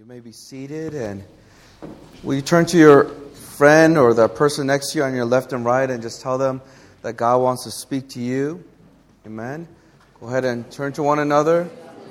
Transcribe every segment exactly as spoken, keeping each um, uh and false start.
You may be seated, and will you turn to your friend or the person next to you on your left and right and just tell them that God wants to speak to you? Amen. Go ahead and turn to one another.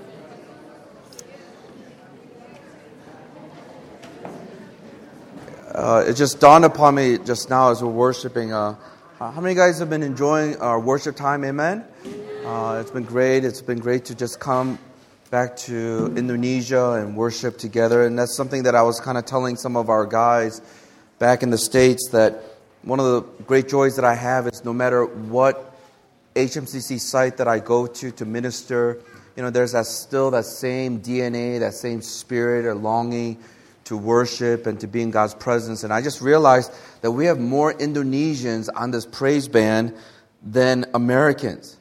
Uh, it just dawned upon me just now as we're worshiping. Uh, how many of you guys have been enjoying our worship time? Amen. Uh, it's been great. It's been great to just come back to Indonesia and worship together. And that's something that I was kind of telling some of our guys back in the States, that one of the great joys that I have is no matter what H M C C site that I go to to minister, you know, there's that still that same D N A, that same spirit or longing to worship and to be in God's presence. And I just realized that we have more Indonesians on this praise band than Americans.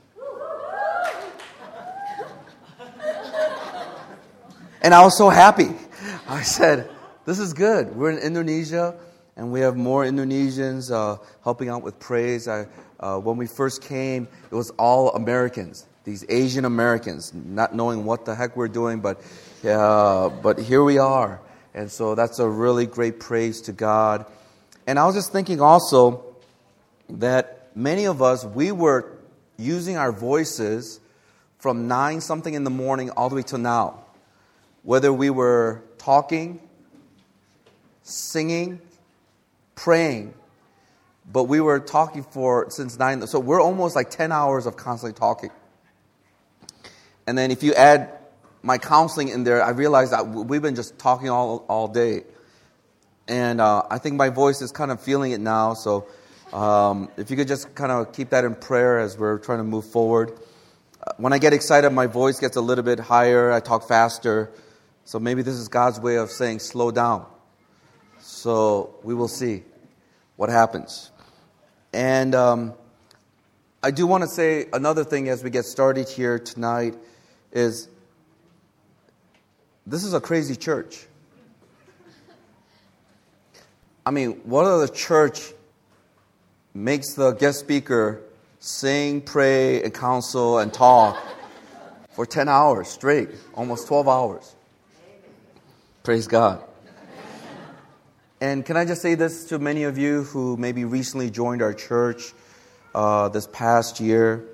And I was so happy. I said, this is good. We're in Indonesia, and we have more Indonesians uh, helping out with praise. I, uh, when we first came, it was all Americans, these Asian Americans, not knowing what the heck we're doing, but, uh, but here we are. And so that's a really great praise to God. And I was just thinking also that many of us, we were using our voices from nine something in the morning all the way till now. Whether we were talking, singing, praying, but we were talking for since nine. So we're almost like ten hours of constantly talking. And then if you add my counseling in there, I realized that we've been just talking all all day. And uh, I think my voice is kind of feeling it now. So um, if you could just kind of keep that in prayer as we're trying to move forward. Uh, when I get excited, my voice gets a little bit higher. I talk faster. So maybe this is God's way of saying slow down. So we will see what happens. And um, I do want to say another thing as we get started here tonight is this is a crazy church. I mean, what other church makes the guest speaker sing, pray, and counsel and talk for ten hours straight, almost twelve hours? Praise God. And can I just say this to many of you who maybe recently joined our church uh, this past year?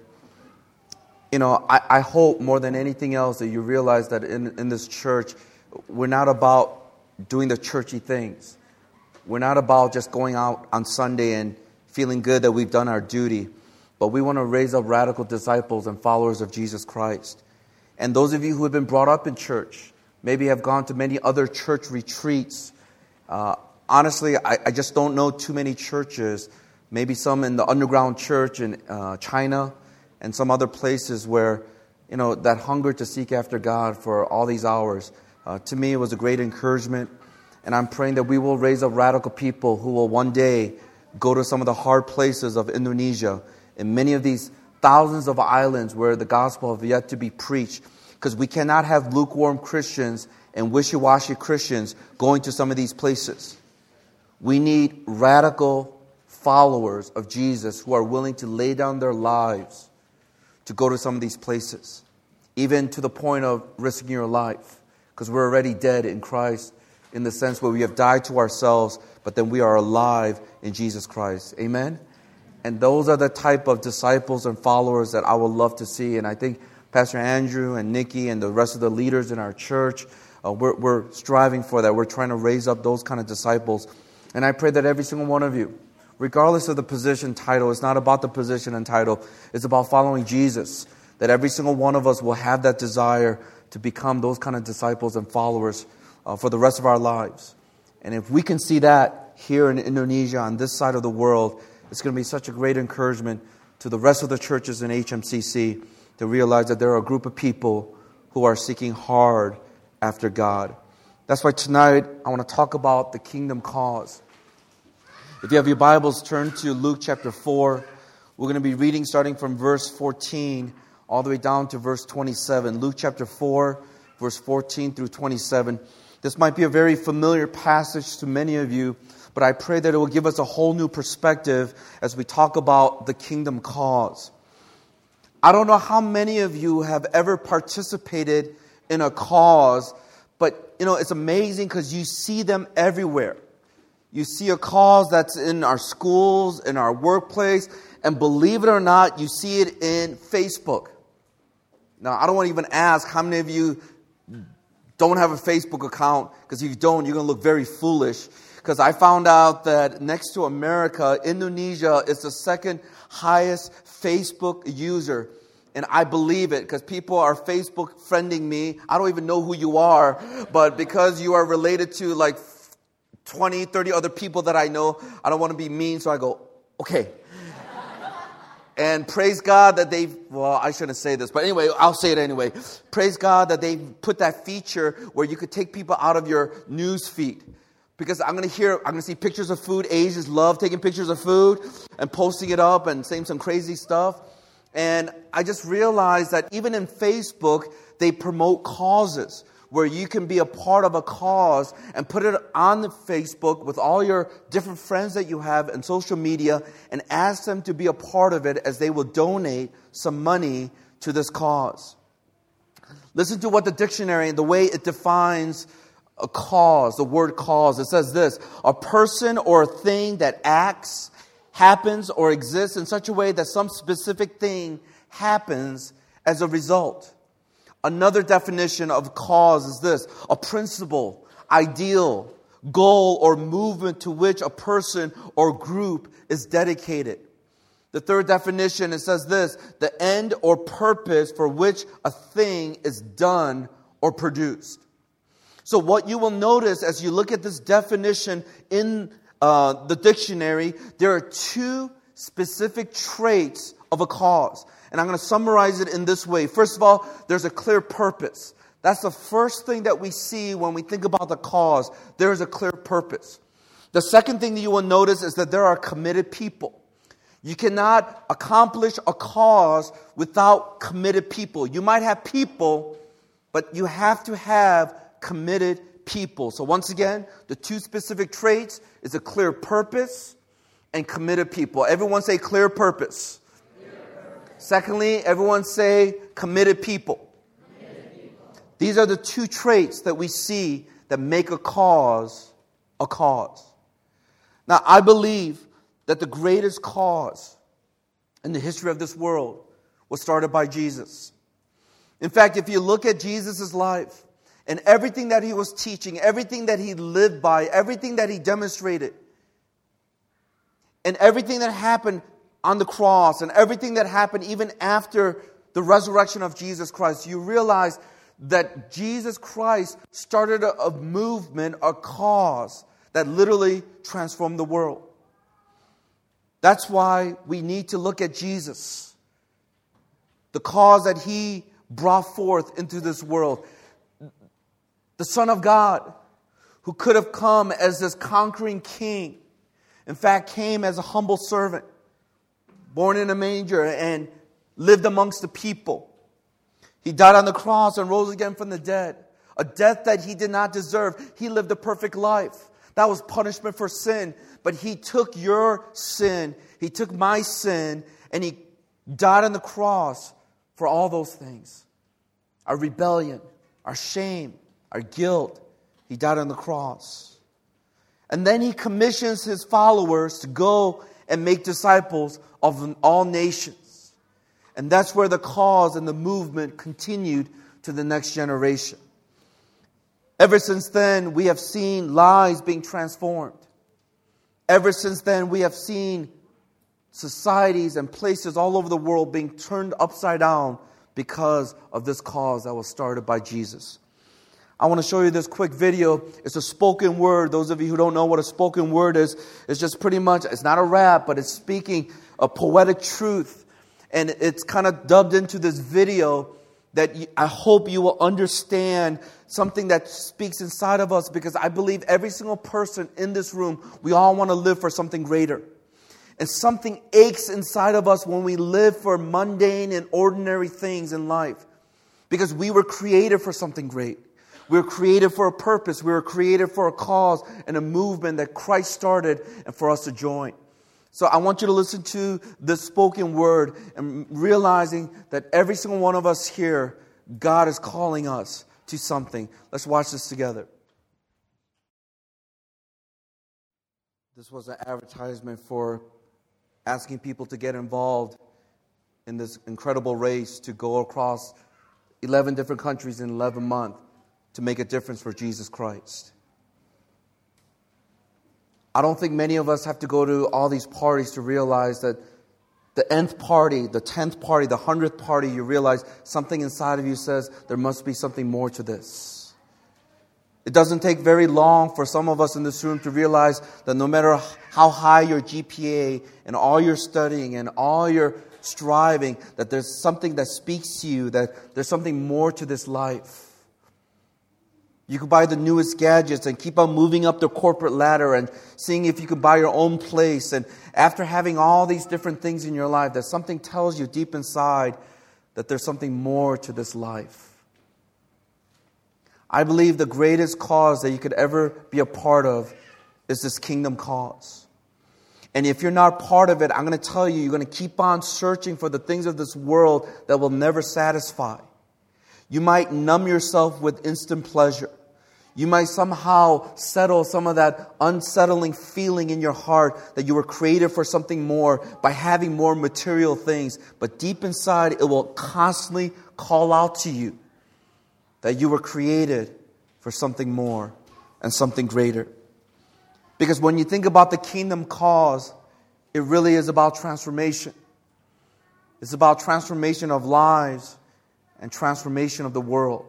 You know, I, I hope more than anything else that you realize that in, in this church, we're not about doing the churchy things. We're not about just going out on Sunday and feeling good that we've done our duty. But we want to raise up radical disciples and followers of Jesus Christ. And those of you who have been brought up in church, maybe have gone to many other church retreats. Uh, honestly, I, I just don't know too many churches, maybe some in the underground church in uh, China and some other places where, you know, that hunger to seek after God for all these hours. Uh, to me, it was a great encouragement. And I'm praying that we will raise up radical people who will one day go to some of the hard places of Indonesia and many of these thousands of islands where the gospel have yet to be preached. Because we cannot have lukewarm Christians and wishy-washy Christians going to some of these places. We need radical followers of Jesus who are willing to lay down their lives to go to some of these places. Even to the point of risking your life. Because we're already dead in Christ in the sense where we have died to ourselves, but then we are alive in Jesus Christ. Amen? And those are the type of disciples and followers that I would love to see. And I think Pastor Andrew and Nikki and the rest of the leaders in our church, uh, we're, we're striving for that. We're trying to raise up those kind of disciples. And I pray that every single one of you, regardless of the position title, it's not about the position and title, it's about following Jesus. That every single one of us will have that desire to become those kind of disciples and followers uh, for the rest of our lives. And if we can see that here in Indonesia, on this side of the world, it's going to be such a great encouragement to the rest of the churches in H M C C to realize that there are a group of people who are seeking hard after God. That's why tonight I want to talk about the kingdom cause. If you have your Bibles, turn to Luke chapter four. We're going to be reading starting from verse fourteen all the way down to verse twenty-seven. Luke chapter four, verse fourteen through twenty-seven. This might be a very familiar passage to many of you, but I pray that it will give us a whole new perspective as we talk about the kingdom cause. I don't know how many of you have ever participated in a cause But, you know, it's amazing because you see them everywhere. You see a cause that's in our schools, in our workplace, and believe it or not, you see it in Facebook. Now, I don't want to even ask how many of you don't have a Facebook account, because if you don't, you're going to look very foolish. Because I found out that next to America, Indonesia is the second highest Facebook user. And I believe it because people are Facebook friending me. I don't even know who you are. But because you are related to like twenty, thirty other people that I know, I don't want to be mean. So I go, okay. And praise God that they've, well, I shouldn't say this, but anyway, I'll say it anyway. Praise God that they put that feature where you could take people out of your news feed. Because I'm going to hear, I'm going to see pictures of food. Asians love taking pictures of food and posting it up and saying some crazy stuff. And I just realized that even in Facebook, they promote causes where you can be a part of a cause and put it on the Facebook with all your different friends that you have and social media and ask them to be a part of it as they will donate some money to this cause. Listen to what the dictionary and the way it defines a cause, the word cause. It says this: a person or a thing that acts, happens, or exists in such a way that some specific thing happens as a result. Another definition of cause is this: a principle, ideal, goal, or movement to which a person or group is dedicated. The third definition, it says this: the end or purpose for which a thing is done or produced. So what you will notice as you look at this definition in uh, the dictionary, there are two specific traits of a cause. And I'm going to summarize it in this way. First of all, there's a clear purpose. That's the first thing that we see when we think about the cause. There is a clear purpose. The second thing that you will notice is that there are committed people. You cannot accomplish a cause without committed people. You might have people, but you have to have committed people. So once again, the two specific traits is a clear purpose and committed people. Everyone say clear purpose. Clear purpose. Secondly, everyone say committed people. committed people. These are the two traits that we see that make a cause a cause. Now, I believe that the greatest cause in the history of this world was started by Jesus. In fact, if you look at Jesus' life, and everything that he was teaching, everything that he lived by, everything that he demonstrated, and everything that happened on the cross, and everything that happened even after the resurrection of Jesus Christ, you realize that Jesus Christ started a, a movement, a cause that literally transformed the world. That's why we need to look at Jesus, the cause that he brought forth into this world. The Son of God, who could have come as this conquering king, in fact, came as a humble servant, born in a manger and lived amongst the people. He died on the cross and rose again from the dead, a death that he did not deserve. He lived a perfect life. That was punishment for sin. But he took your sin, he took my sin, and he died on the cross for all those things. Our rebellion, our shame, our guilt. He died on the cross. And then he commissions his followers to go and make disciples of all nations. And that's where the cause and the movement continued to the next generation. Ever since then, we have seen lives being transformed. Ever since then, we have seen societies and places all over the world being turned upside down because of this cause that was started by Jesus. I want to show you this quick video. It's a spoken word. Those of you who don't know what a spoken word is, it's just pretty much, it's not a rap, but it's speaking a poetic truth. And it's kind of dubbed into this video that I hope you will understand something that speaks inside of us, because I believe every single person in this room, we all want to live for something greater. And something aches inside of us when we live for mundane and ordinary things in life, because we were created for something great. We were created for a purpose. We were created for a cause and a movement that Christ started and for us to join. So I want you to listen to this spoken word and realizing that every single one of us here, God is calling us to something. Let's watch this together. This was an advertisement for asking people to get involved in this incredible race to go across eleven different countries in eleven months to make a difference for Jesus Christ. I don't think many of us have to go to all these parties to realize that the nth party, the tenth party, the hundredth party, you realize something inside of you says there must be something more to this. It doesn't take very long for some of us in this room to realize that no matter how high your G P A and all your studying and all your striving, that there's something that speaks to you, that there's something more to this life. You could buy the newest gadgets and keep on moving up the corporate ladder and seeing if you could buy your own place. And after having all these different things in your life, that something tells you deep inside that there's something more to this life. I believe the greatest cause that you could ever be a part of is this kingdom cause. And if you're not part of it, I'm going to tell you, you're going to keep on searching for the things of this world that will never satisfy. You might numb yourself with instant pleasure. You might somehow settle some of that unsettling feeling in your heart that you were created for something more by having more material things. But deep inside, it will constantly call out to you that you were created for something more and something greater. Because when you think about the kingdom cause, it really is about transformation. It's about transformation of lives and transformation of the world.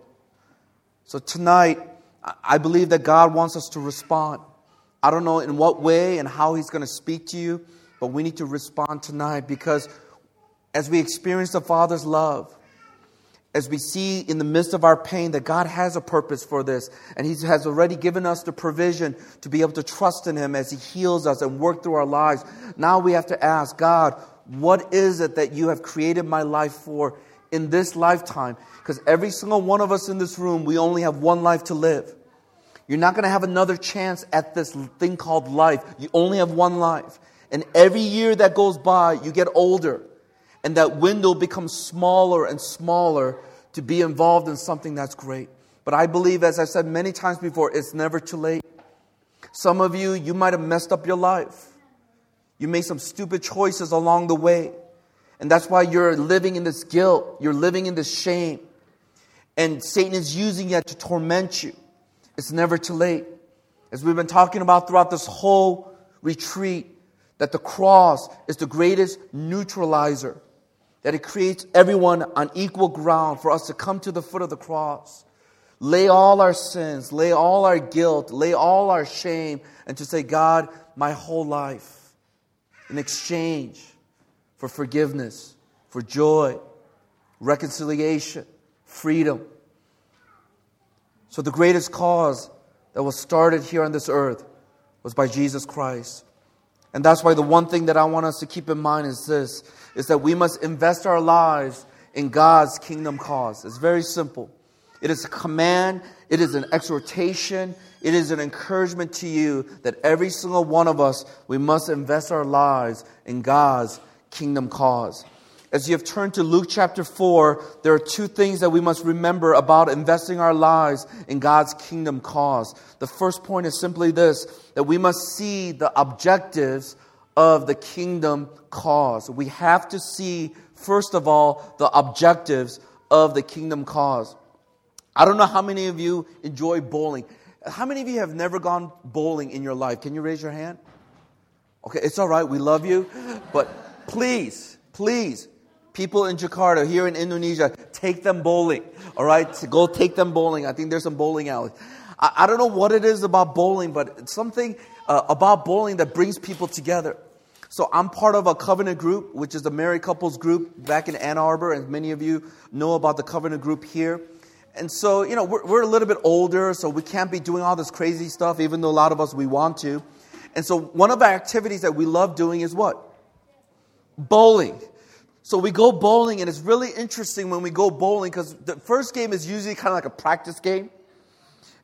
So tonight, I believe that God wants us to respond. I don't know in what way and how He's going to speak to you, but we need to respond tonight because as we experience the Father's love, as we see in the midst of our pain that God has a purpose for this, and He has already given us the provision to be able to trust in Him as He heals us and work through our lives. Now we have to ask, God, what is it that you have created my life for in this lifetime? Because every single one of us in this room, we only have one life to live. You're not going to have another chance at this thing called life. You only have one life. And every year that goes by, you get older. And that window becomes smaller and smaller to be involved in something that's great. But I believe, as I said many times before, it's never too late. Some of you, you might have messed up your life. You made some stupid choices along the way. And that's why you're living in this guilt. You're living in this shame. And Satan is using it to torment you. It's never too late. As we've been talking about throughout this whole retreat, that the cross is the greatest neutralizer. That it creates everyone on equal ground for us to come to the foot of the cross. Lay all our sins, lay all our guilt, lay all our shame, and to say, God, my whole life in exchange for forgiveness, for joy, reconciliation, freedom. So the greatest cause that was started here on this earth was by Jesus Christ. And that's why the one thing that I want us to keep in mind is this, is that we must invest our lives in God's kingdom cause. It's very simple. It is a command, it is an exhortation, it is an encouragement to you that every single one of us, we must invest our lives in God's kingdom cause. As you have turned to Luke chapter four, there are two things that we must remember about investing our lives in God's kingdom cause. The first point is simply this, that we must see the objectives of the kingdom cause. We have to see, first of all, the objectives of the kingdom cause. I don't know how many of you enjoy bowling. How many of you have never gone bowling in your life? Can you raise your hand? Okay, it's all right. We love you. But please, please, people in Jakarta, here in Indonesia, take them bowling. All right? So go take them bowling. I think there's some bowling alleys. I, I don't know what it is about bowling, but it's something uh, about bowling that brings people together. So I'm part of a covenant group, which is a married couples group back in Ann Arbor. And many of you know about the covenant group here. And so, you know, we're, we're a little bit older, so we can't be doing all this crazy stuff, even though a lot of us, we want to. And so one of our activities that we love doing is what? Bowling. So we go bowling, and it's really interesting when we go bowling, because the first game is usually kind of like a practice game.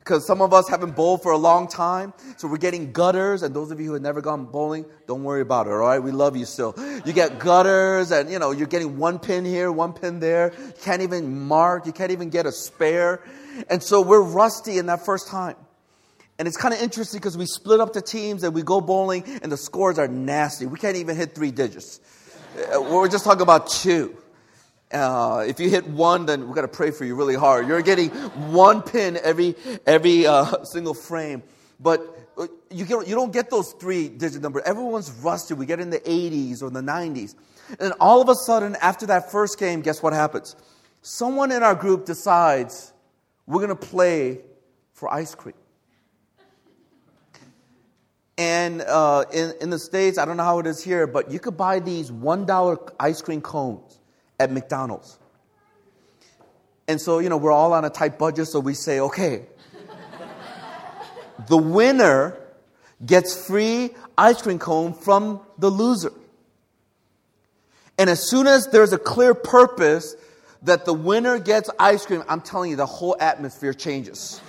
because some of us haven't bowled for a long time. So we're getting gutters. And those of you who have never gone bowling, don't worry about it, all right? We love you still. You get gutters and, you know, you're getting one pin here, one pin there. You can't even mark. You can't even get a spare. And so we're rusty in that first time. And it's kind of interesting because we split up the teams and we go bowling and the scores are nasty. We can't even hit three digits. We're just talking about two. Uh, if you hit one, then we've got to pray for you really hard. You're getting one pin every every uh, single frame. But you get, you don't get those three-digit numbers. Everyone's rusty. We get in the eighties or the nineties. And then all of a sudden, after that first game, guess what happens? Someone in our group decides we're going to play for ice cream. And uh, in, in the States, I don't know how it is here, but you could buy these one dollar ice cream cones at McDonald's. And so, you know, we're all on a tight budget, so we say, okay, the winner gets free ice cream cone from the loser. And as soon as there's a clear purpose that the winner gets ice cream, I'm telling you, the whole atmosphere changes.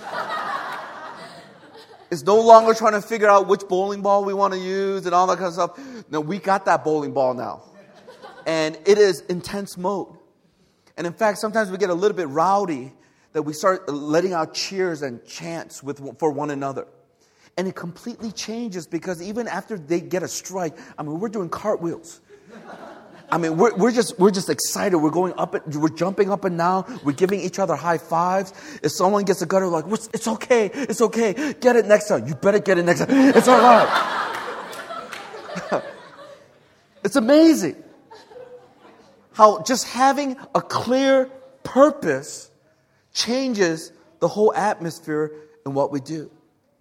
It's no longer trying to figure out which bowling ball we want to use and all that kind of stuff. No, we got that bowling ball now. And it is intense mode. And in fact, sometimes we get a little bit rowdy that we start letting out cheers and chants with for one another. And it completely changes because even after they get a strike, I mean, we're doing cartwheels. I mean, we're, we're just we're just excited. We're going up, and, we're jumping up and down. We're giving each other high fives. If someone gets a gutter, we're like, it's okay, it's okay. Get it next time. You better get it next time. It's all right. It's amazing how just having a clear purpose changes the whole atmosphere in what we do.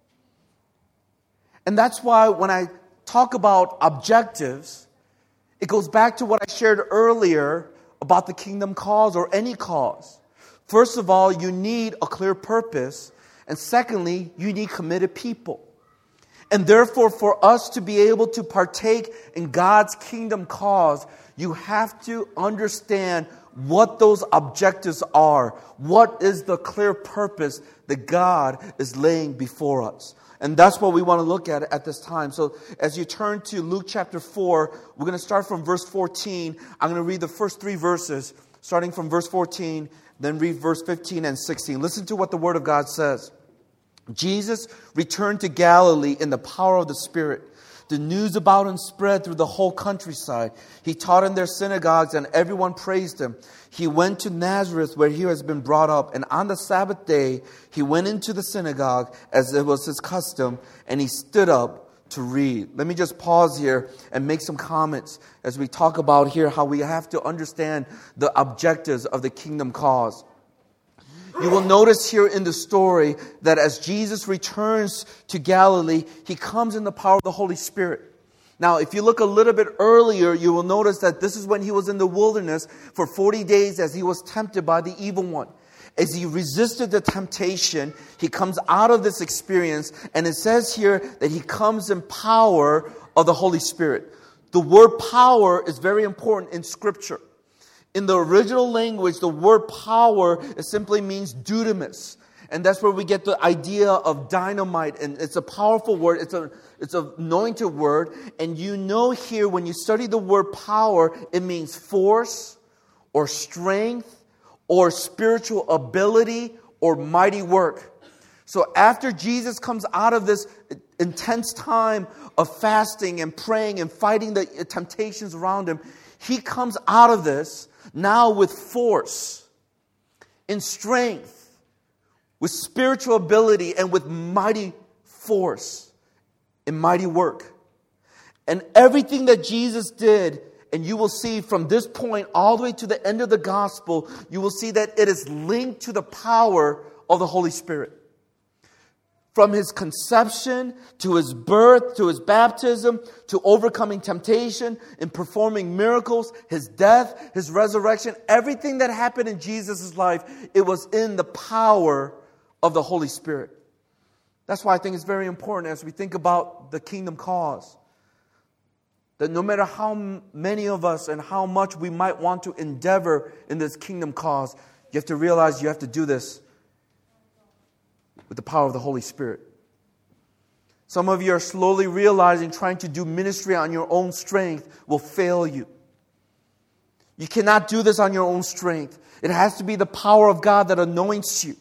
And that's why when I talk about objectives, it goes back to what I shared earlier about the kingdom cause or any cause. First of all, you need a clear purpose. And secondly, you need committed people. And therefore, for us to be able to partake in God's kingdom cause, you have to understand what those objectives are. What is the clear purpose that God is laying before us? And that's what we want to look at at this time. So as you turn to Luke chapter four, we're going to start from verse fourteen. I'm going to read the first three verses, starting from verse fourteen, then read verse fifteen and sixteen. Listen to what the Word of God says. Jesus returned to Galilee in the power of the Spirit. The news about him spread through the whole countryside. He taught in their synagogues and everyone praised him. He went to Nazareth where he has been brought up. And on the Sabbath day, he went into the synagogue as it was his custom. And he stood up to read. Let me just pause here and make some comments as we talk about here how we have to understand the objectives of the kingdom cause. You will notice here in the story that as Jesus returns to Galilee, he comes in the power of the Holy Spirit. Now, if you look a little bit earlier, you will notice that this is when he was in the wilderness for forty days as he was tempted by the evil one. As he resisted the temptation, he comes out of this experience, and it says here that he comes in power of the Holy Spirit. The word power is very important in Scripture. In the original language, the word power it simply means dunamis. And that's where we get the idea of dynamite. And it's a powerful word. It's a it's an anointed word. And you know here, when you study the word power, it means force or strength or spiritual ability or mighty work. So after Jesus comes out of this intense time of fasting and praying and fighting the temptations around him, he comes out of this now with force, in strength, with spiritual ability, and with mighty force, and mighty work. And everything that Jesus did, and you will see from this point all the way to the end of the gospel, you will see that it is linked to the power of the Holy Spirit. From his conception, to his birth, to his baptism, to overcoming temptation, and performing miracles, his death, his resurrection, everything that happened in Jesus' life, it was in the power of the Holy Spirit. That's why I think it's very important as we think about the kingdom cause, that no matter how many of us and how much we might want to endeavor in this kingdom cause, you have to realize you have to do this with the power of the Holy Spirit. Some of you are slowly realizing trying to do ministry on your own strength will fail you. You cannot do this on your own strength. It has to be the power of God that anoints you.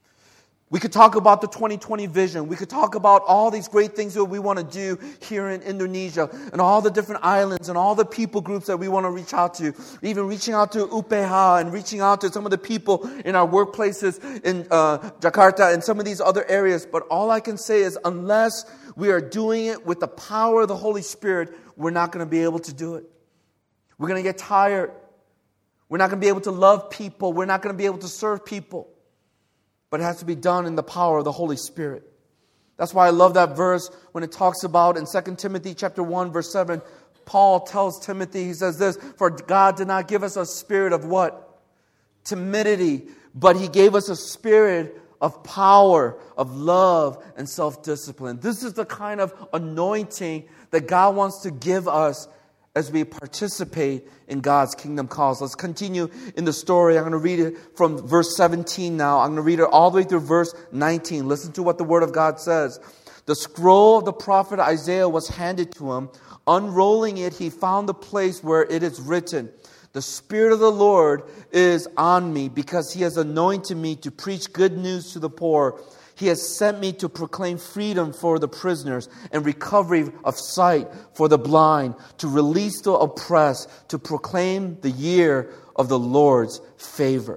We could talk about the twenty twenty vision. We could talk about all these great things that we want to do here in Indonesia and all the different islands and all the people groups that we want to reach out to. Even reaching out to U P H and reaching out to some of the people in our workplaces in uh, Jakarta and some of these other areas. But all I can say is unless we are doing it with the power of the Holy Spirit, we're not going to be able to do it. We're going to get tired. We're not going to be able to love people. We're not going to be able to serve people. But it has to be done in the power of the Holy Spirit. That's why I love that verse when it talks about in Second Timothy chapter one, verse seven, Paul tells Timothy, he says this, for God did not give us a spirit of what? Timidity, but He gave us a spirit of power, of love, and self-discipline. This is the kind of anointing that God wants to give us as we participate in God's kingdom cause. Let's continue in the story. I'm going to read it from verse seventeen now. I'm going to read it all the way through verse nineteen. Listen to what the Word of God says. The scroll of the prophet Isaiah was handed to him. Unrolling it, he found the place where it is written, the Spirit of the Lord is on me because He has anointed me to preach good news to the poor. He has sent me to proclaim freedom for the prisoners and recovery of sight for the blind, to release the oppressed, to proclaim the year of the Lord's favor.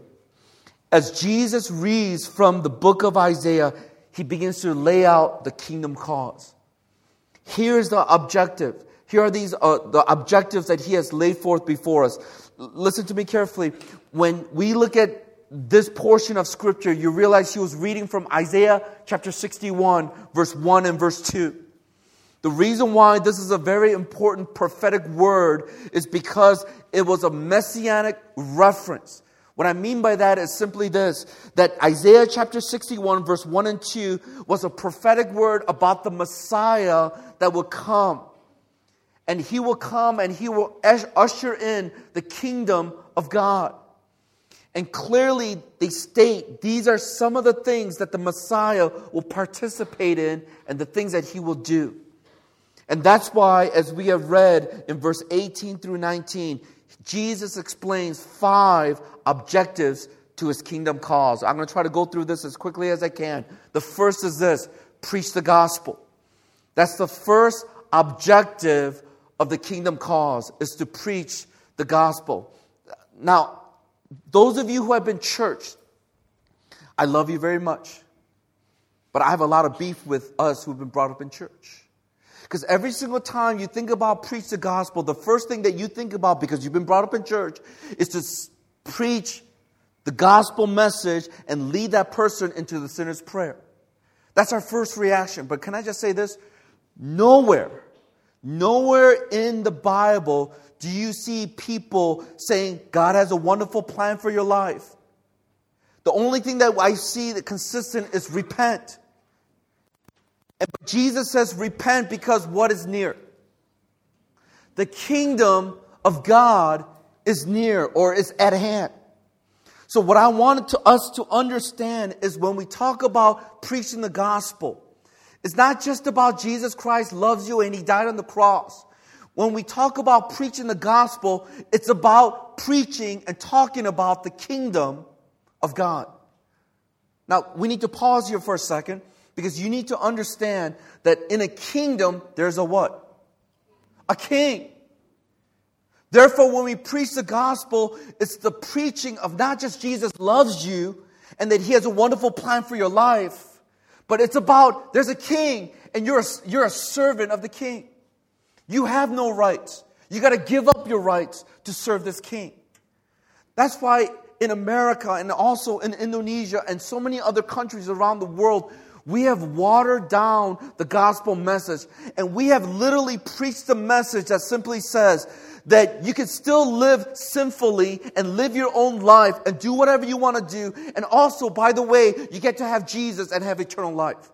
As Jesus reads from the book of Isaiah, He begins to lay out the kingdom cause. Here's the objective. Here are these uh, the objectives that He has laid forth before us. L- listen to me carefully. When we look at this portion of Scripture, you realize he was reading from Isaiah chapter sixty-one, verse one and verse two. The reason why this is a very important prophetic word is because it was a messianic reference. What I mean by that is simply this, that Isaiah chapter sixty-one, verse one and two was a prophetic word about the Messiah that will come. And He will come and He will usher in the kingdom of God. And clearly they state these are some of the things that the Messiah will participate in and the things that He will do. And that's why, as we have read in verse eighteen through nineteen, Jesus explains five objectives to His kingdom cause. I'm going to try to go through this as quickly as I can. The first is this: preach the gospel. That's the first objective of the kingdom cause, is to preach the gospel. Now, those of you who have been churched, I love you very much. But I have a lot of beef with us who've been brought up in church. Because every single time you think about preach the gospel, the first thing that you think about, because you've been brought up in church, is to preach the gospel message and lead that person into the sinner's prayer. That's our first reaction. But can I just say this? Nowhere, nowhere in the Bible do you see people saying God has a wonderful plan for your life. The only thing that I see that consistent is repent. And Jesus says repent because what is near? The kingdom of God is near or is at hand. So what I wanted to us to understand is when we talk about preaching the gospel, it's not just about Jesus Christ loves you and He died on the cross. When we talk about preaching the gospel, it's about preaching and talking about the kingdom of God. Now, we need to pause here for a second because you need to understand that in a kingdom, there's a what? A king. Therefore, when we preach the gospel, it's the preaching of not just Jesus loves you and that He has a wonderful plan for your life, but it's about there's a king and you're a, you're a servant of the king. You have no rights. You got to give up your rights to serve this king. That's why in America and also in Indonesia and so many other countries around the world, we have watered down the gospel message. And we have literally preached the message that simply says that you can still live sinfully and live your own life and do whatever you want to do. And also, by the way, you get to have Jesus and have eternal life.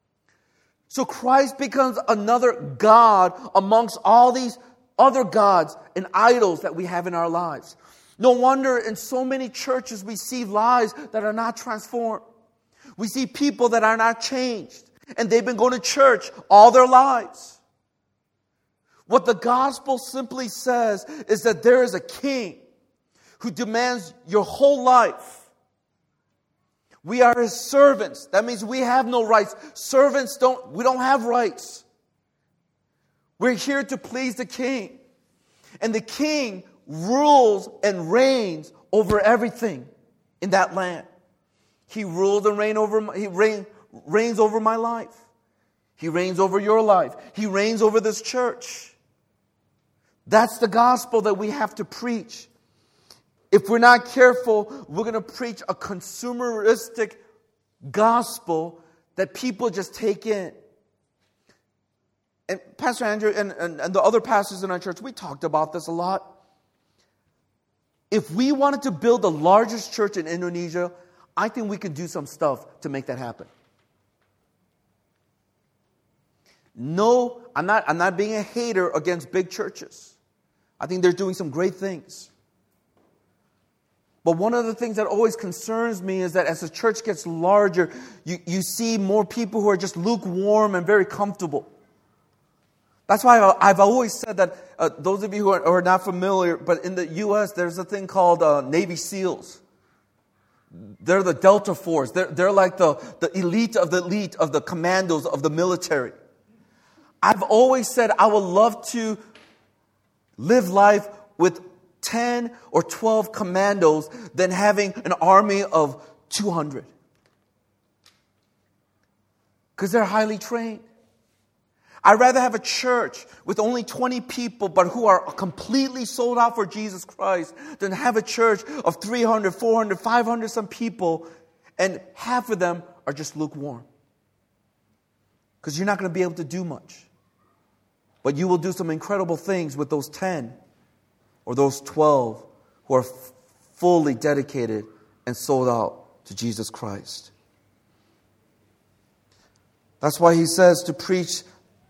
So Christ becomes another God amongst all these other gods and idols that we have in our lives. No wonder in so many churches we see lives that are not transformed. We see people that are not changed, and they've been going to church all their lives. What the gospel simply says is that there is a king who demands your whole life. We are his servants. That means we have no rights. Servants don't, we don't have rights. We're here to please the king. And the king rules and reigns over everything in that land. He rules and reigns over my, he reign, reigns over my life. He reigns over your life. He reigns over this church. That's the gospel that we have to preach. If we're not careful, we're going to preach a consumeristic gospel that people just take in. And Pastor Andrew and, and, and the other pastors in our church, we talked about this a lot. If we wanted to build the largest church in Indonesia, I think we could do some stuff to make that happen. No, I'm not, I'm not being a hater against big churches. I think they're doing some great things. But one of the things that always concerns me is that as the church gets larger, you, you see more people who are just lukewarm and very comfortable. That's why I've always said that, uh, those of you who are, who are not familiar, but in the U S there's a thing called uh, Navy SEALs. They're the Delta Force. They're, they're like the, the elite of the elite of the commandos of the military. I've always said I would love to live life with ten or twelve commandos than having an army of two hundred. Because they're highly trained. I'd rather have a church with only twenty people, but who are completely sold out for Jesus Christ, than have a church of three hundred, four hundred, five hundred some people, and half of them are just lukewarm. Because you're not going to be able to do much. But you will do some incredible things with those ten or those twelve who are f- fully dedicated and sold out to Jesus Christ. That's why he says to preach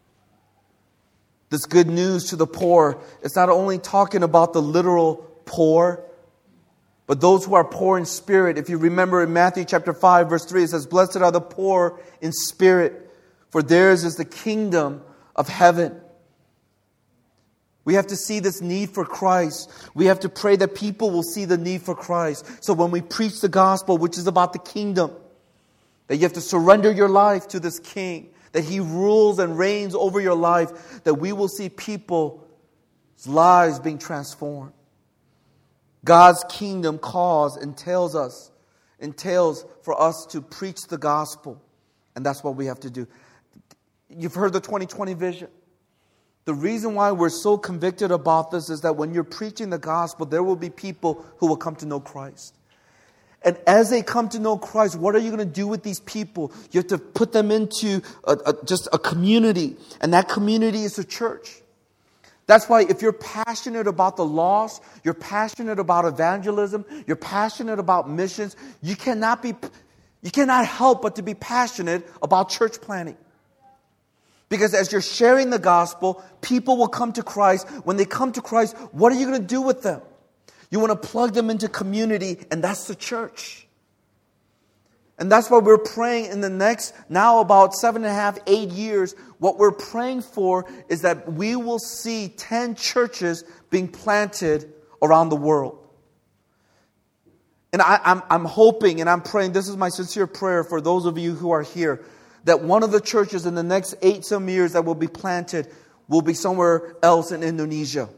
this good news to the poor. It's not only talking about the literal poor, but those who are poor in spirit. If you remember in Matthew chapter five, verse three, it says, "Blessed are the poor in spirit, for theirs is the kingdom of heaven." We have to see this need for Christ. We have to pray that people will see the need for Christ. So when we preach the gospel, which is about the kingdom, that you have to surrender your life to this king, that he rules and reigns over your life, that we will see people's lives being transformed. God's kingdom cause entails us, entails for us to preach the gospel. And that's what we have to do. You've heard the twenty twenty vision. The reason why we're so convicted about this is that when you're preaching the gospel, there will be people who will come to know Christ. And as they come to know Christ, what are you going to do with these people? You have to put them into a, a, just a community. And that community is the church. That's why if you're passionate about the lost, you're passionate about evangelism, you're passionate about missions, you cannot be, you cannot help but to be passionate about church planting. Because as you're sharing the gospel, people will come to Christ. When they come to Christ, what are you going to do with them? You want to plug them into community, and that's the church. And that's why we're praying in the next, now about seven and a half, eight years, what we're praying for is that we will see ten churches being planted around the world. And I, I'm, I'm hoping and I'm praying, this is my sincere prayer for those of you who are here, that one of the churches in the next eight some years that will be planted will be somewhere else in Indonesia.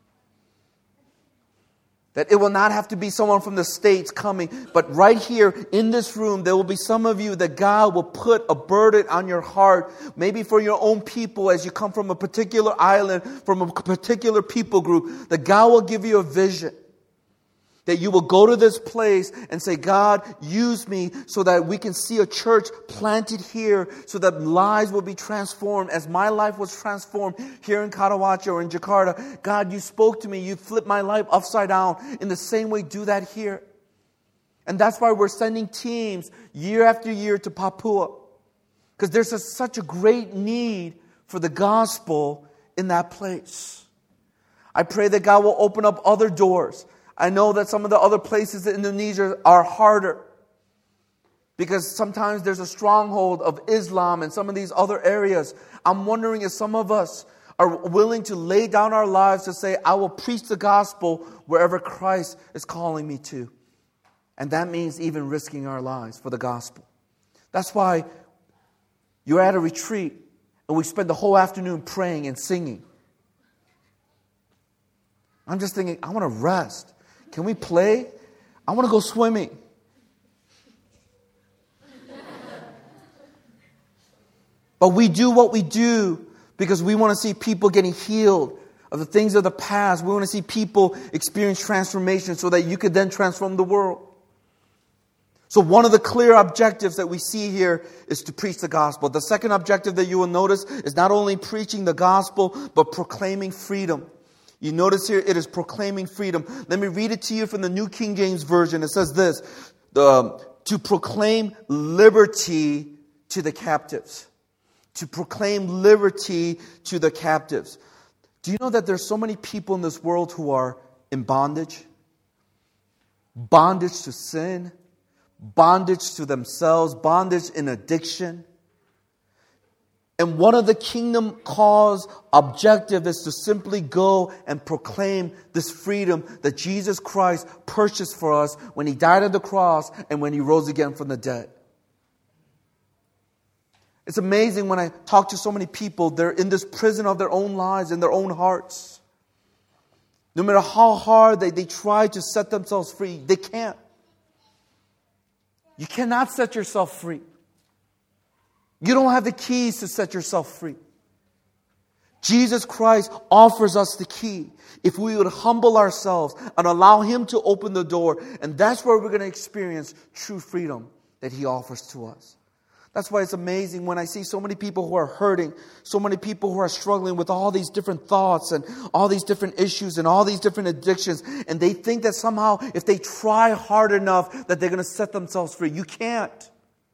That it will not have to be someone from the States coming, but right here in this room, there will be some of you that God will put a burden on your heart, maybe for your own people as you come from a particular island, from a particular people group, that God will give you a vision. That you will go to this place and say, God, use me so that we can see a church planted here so that lives will be transformed as my life was transformed here in Karawaci or in Jakarta. God, you spoke to me. You flipped my life upside down. In the same way, do that here. And that's why we're sending teams year after year to Papua. Because there's a, such a great need for the gospel in that place. I pray that God will open up other doors. I know that some of the other places in Indonesia are harder. Because sometimes there's a stronghold of Islam and some of these other areas. I'm wondering if some of us are willing to lay down our lives to say, I will preach the gospel wherever Christ is calling me to. And that means even risking our lives for the gospel. That's why you're at a retreat and we spend the whole afternoon praying and singing. I'm just thinking, I want to rest. Can we play? I want to go swimming. But we do what we do because we want to see people getting healed of the things of the past. We want to see people experience transformation so that you could then transform the world. So one of the clear objectives that we see here is to preach the gospel. The second objective that you will notice is not only preaching the gospel, but proclaiming freedom. You notice here it is proclaiming freedom. Let me read it to you from the New King James Version. It says this, um, to proclaim liberty to the captives. To proclaim liberty to the captives. Do you know that there's so many people in this world who are in bondage? Bondage to sin. Bondage to themselves. Bondage in addiction. And one of the kingdom cause objective is to simply go and proclaim this freedom that Jesus Christ purchased for us when He died on the cross and when He rose again from the dead. It's amazing when I talk to so many people, they're in this prison of their own lives, in their own hearts. No matter how hard they, they try to set themselves free, they can't. You cannot set yourself free. You don't have the keys to set yourself free. Jesus Christ offers us the key. If we would humble ourselves and allow Him to open the door, and that's where we're going to experience true freedom that He offers to us. That's why it's amazing when I see so many people who are hurting, so many people who are struggling with all these different thoughts and all these different issues and all these different addictions. And they think that somehow if they try hard enough that they're going to set themselves free. You can't.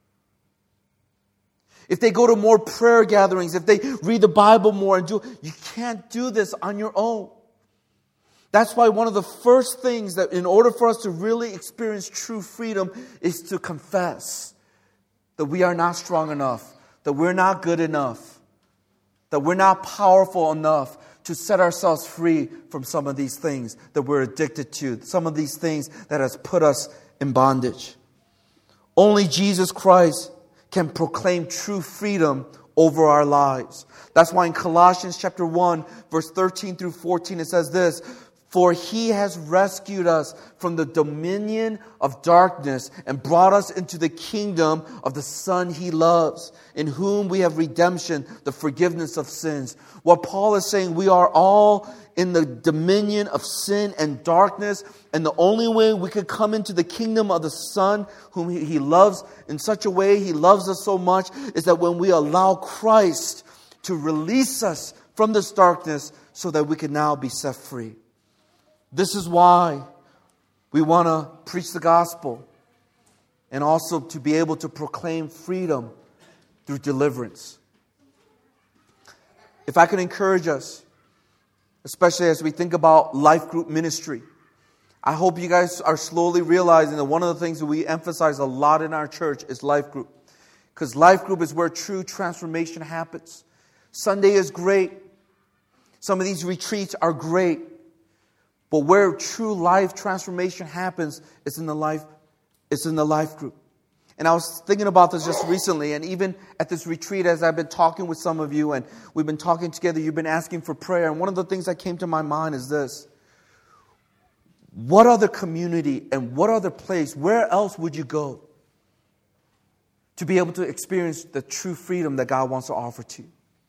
If they go to more prayer gatherings, if they read the Bible more and do, you can't do this on your own. That's why one of the first things that in order for us to really experience true freedom is to confess that we are not strong enough, that we're not good enough, that we're not powerful enough to set ourselves free from some of these things that we're addicted to, some of these things that has put us in bondage. Only Jesus Christ can proclaim true freedom over our lives. That's why in Colossians chapter one, verse thirteen through fourteen, it says this, for He has rescued us from the dominion of darkness and brought us into the kingdom of the Son He loves, in whom we have redemption, the forgiveness of sins. What Paul is saying, we are all in the dominion of sin and darkness, and the only way we could come into the kingdom of the Son, whom He loves in such a way, He loves us so much, is that when we allow Christ to release us from this darkness so that we can now be set free. This is why we want to preach the gospel and also to be able to proclaim freedom through deliverance. If I can encourage us, especially as we think about life group ministry, I hope you guys are slowly realizing that one of the things that we emphasize a lot in our church is life group. Because life group is where true transformation happens. Sunday is great. Some of these retreats are great. But where true life transformation happens is in the life, it's in the life group. And I was thinking about this just recently, and even at this retreat, as I've been talking with some of you, and we've been talking together, you've been asking for prayer, and one of the things that came to my mind is this. What other community and what other place, where else would you go to be able to experience the true freedom that God wants to offer to you?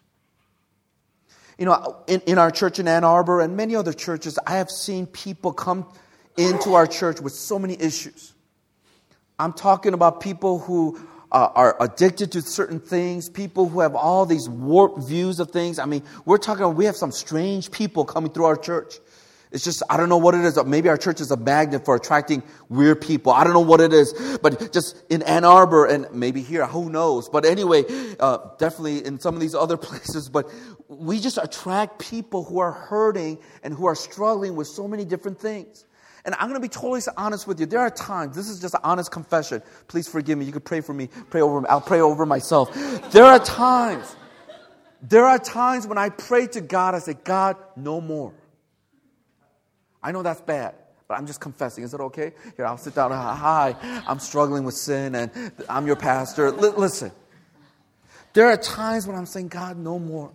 You know, in, in our church in Ann Arbor and many other churches, I have seen people come into our church with so many issues. I'm talking about people who uh, are addicted to certain things, people who have all these warped views of things. I mean, we're talking, we have some strange people coming through our church. It's just, I don't know what it is. Maybe our church is a magnet for attracting weird people. I don't know what it is. But just in Ann Arbor and maybe here, who knows? But anyway, uh, definitely in some of these other places. But we just attract people who are hurting and who are struggling with so many different things. And I'm going to be totally honest with you. There are times, this is just an honest confession. Please forgive me. You can pray for me. Pray over me. I'll pray over myself. There are times, there are times when I pray to God, I say, God, no more. I know that's bad, but I'm just confessing. Is it okay? Here, I'll sit down. Hi, I'm struggling with sin, and I'm your pastor. L- listen, there are times when I'm saying, God, no more.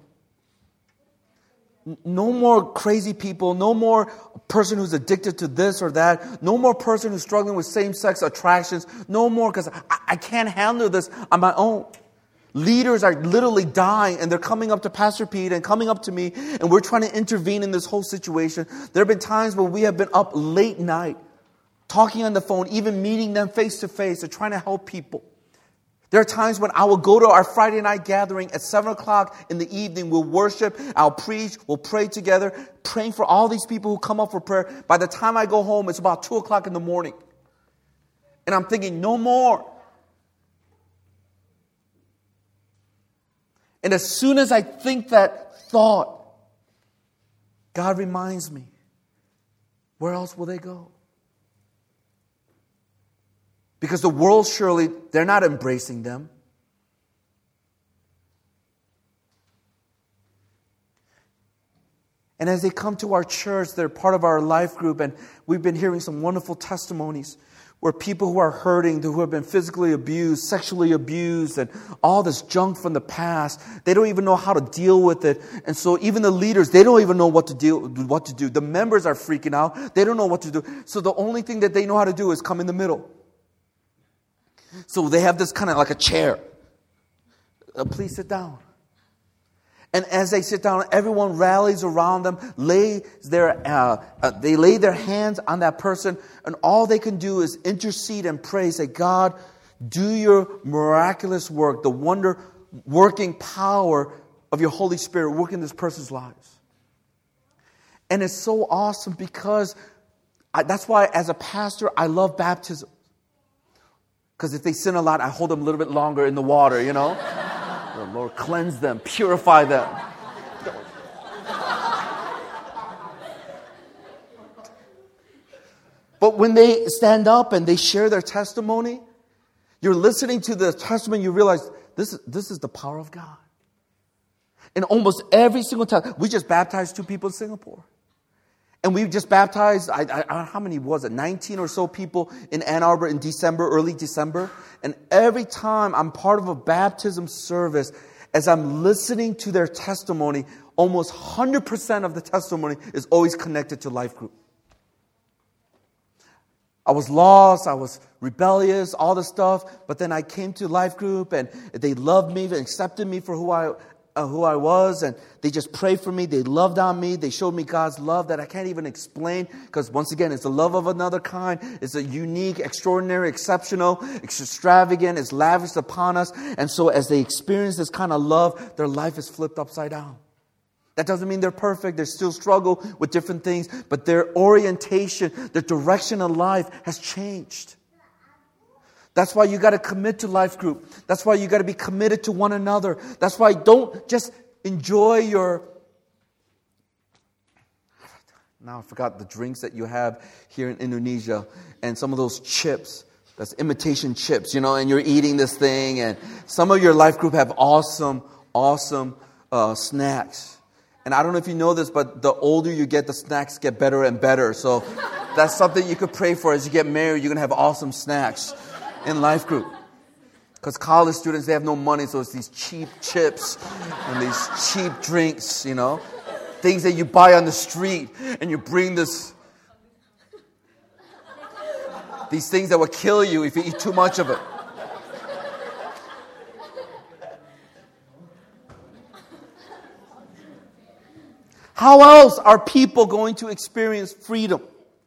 No more crazy people. No more person who's addicted to this or that. No more person who's struggling with same-sex attractions. No more, because I, I can't handle this on my own. Leaders are literally dying, and they're coming up to Pastor Pete and coming up to me, and we're trying to intervene in this whole situation. There have been times where we have been up late night, talking on the phone, even meeting them face to face, and trying to help people. There are times when I will go to our Friday night gathering at seven o'clock in the evening. We'll worship, I'll preach, we'll pray together, praying for all these people who come up for prayer. By the time I go home, it's about two o'clock in the morning. And I'm thinking, no more. And as soon as I think that thought, God reminds me, where else will they go? Because the world, surely, they're not embracing them. And as they come to our church, they're part of our life group, and we've been hearing some wonderful testimonies where people who are hurting, who have been physically abused, sexually abused, and all this junk from the past, they don't even know how to deal with it. And so even the leaders, they don't even know what to deal, what to do. The members are freaking out. They don't know what to do. So the only thing that they know how to do is come in the middle. So they have this kind of like a chair. Uh, please sit down. And as they sit down, everyone rallies around them, lays their, uh, uh, they lay their hands on that person, and all they can do is intercede and pray. Say, God, do your miraculous work, the wonder working power of your Holy Spirit work in this person's lives. And it's so awesome because I, that's why as a pastor, I love baptism. Because if they sin a lot, I hold them a little bit longer in the water, you know. The Lord cleanse them, purify them. But when they stand up and they share their testimony, you're listening to the testimony, you realize this is, this is the power of God. And almost every single time, we just baptized two people in Singapore. And we just baptized, I, I, I don't know how many was it, nineteen or so people in Ann Arbor in December, early December. And every time I'm part of a baptism service, as I'm listening to their testimony, almost one hundred percent of the testimony is always connected to Life Group. I was lost, I was rebellious, all the stuff, but then I came to Life Group and they loved me and accepted me for who I Uh, who I was, and they just prayed for me. They loved on me. They showed me God's love that I can't even explain, because once again, it's the love of another kind. It's a unique, extraordinary, exceptional, it's extravagant. It's lavished upon us. And so as they experience this kind of love, their life is flipped upside down. That doesn't mean they're perfect. They still struggle with different things, but their orientation, their direction of life has changed. That's why you got to commit to Life Group. That's why you got to be committed to one another. That's why don't just enjoy your... Now I forgot the drinks that you have here in Indonesia and some of those chips. That's imitation chips, you know, and you're eating this thing. And some of your Life Group have awesome, awesome uh, snacks. And I don't know if you know this, but the older you get, the snacks get better and better. So that's something you could pray for as you get married. You're going to have awesome snacks in Life Group. Because college students, they have no money, so it's these cheap chips and these cheap drinks, you know. Things that you buy on the street, and you bring this... These things that will kill you if you eat too much of it. How else are people going to experience freedom?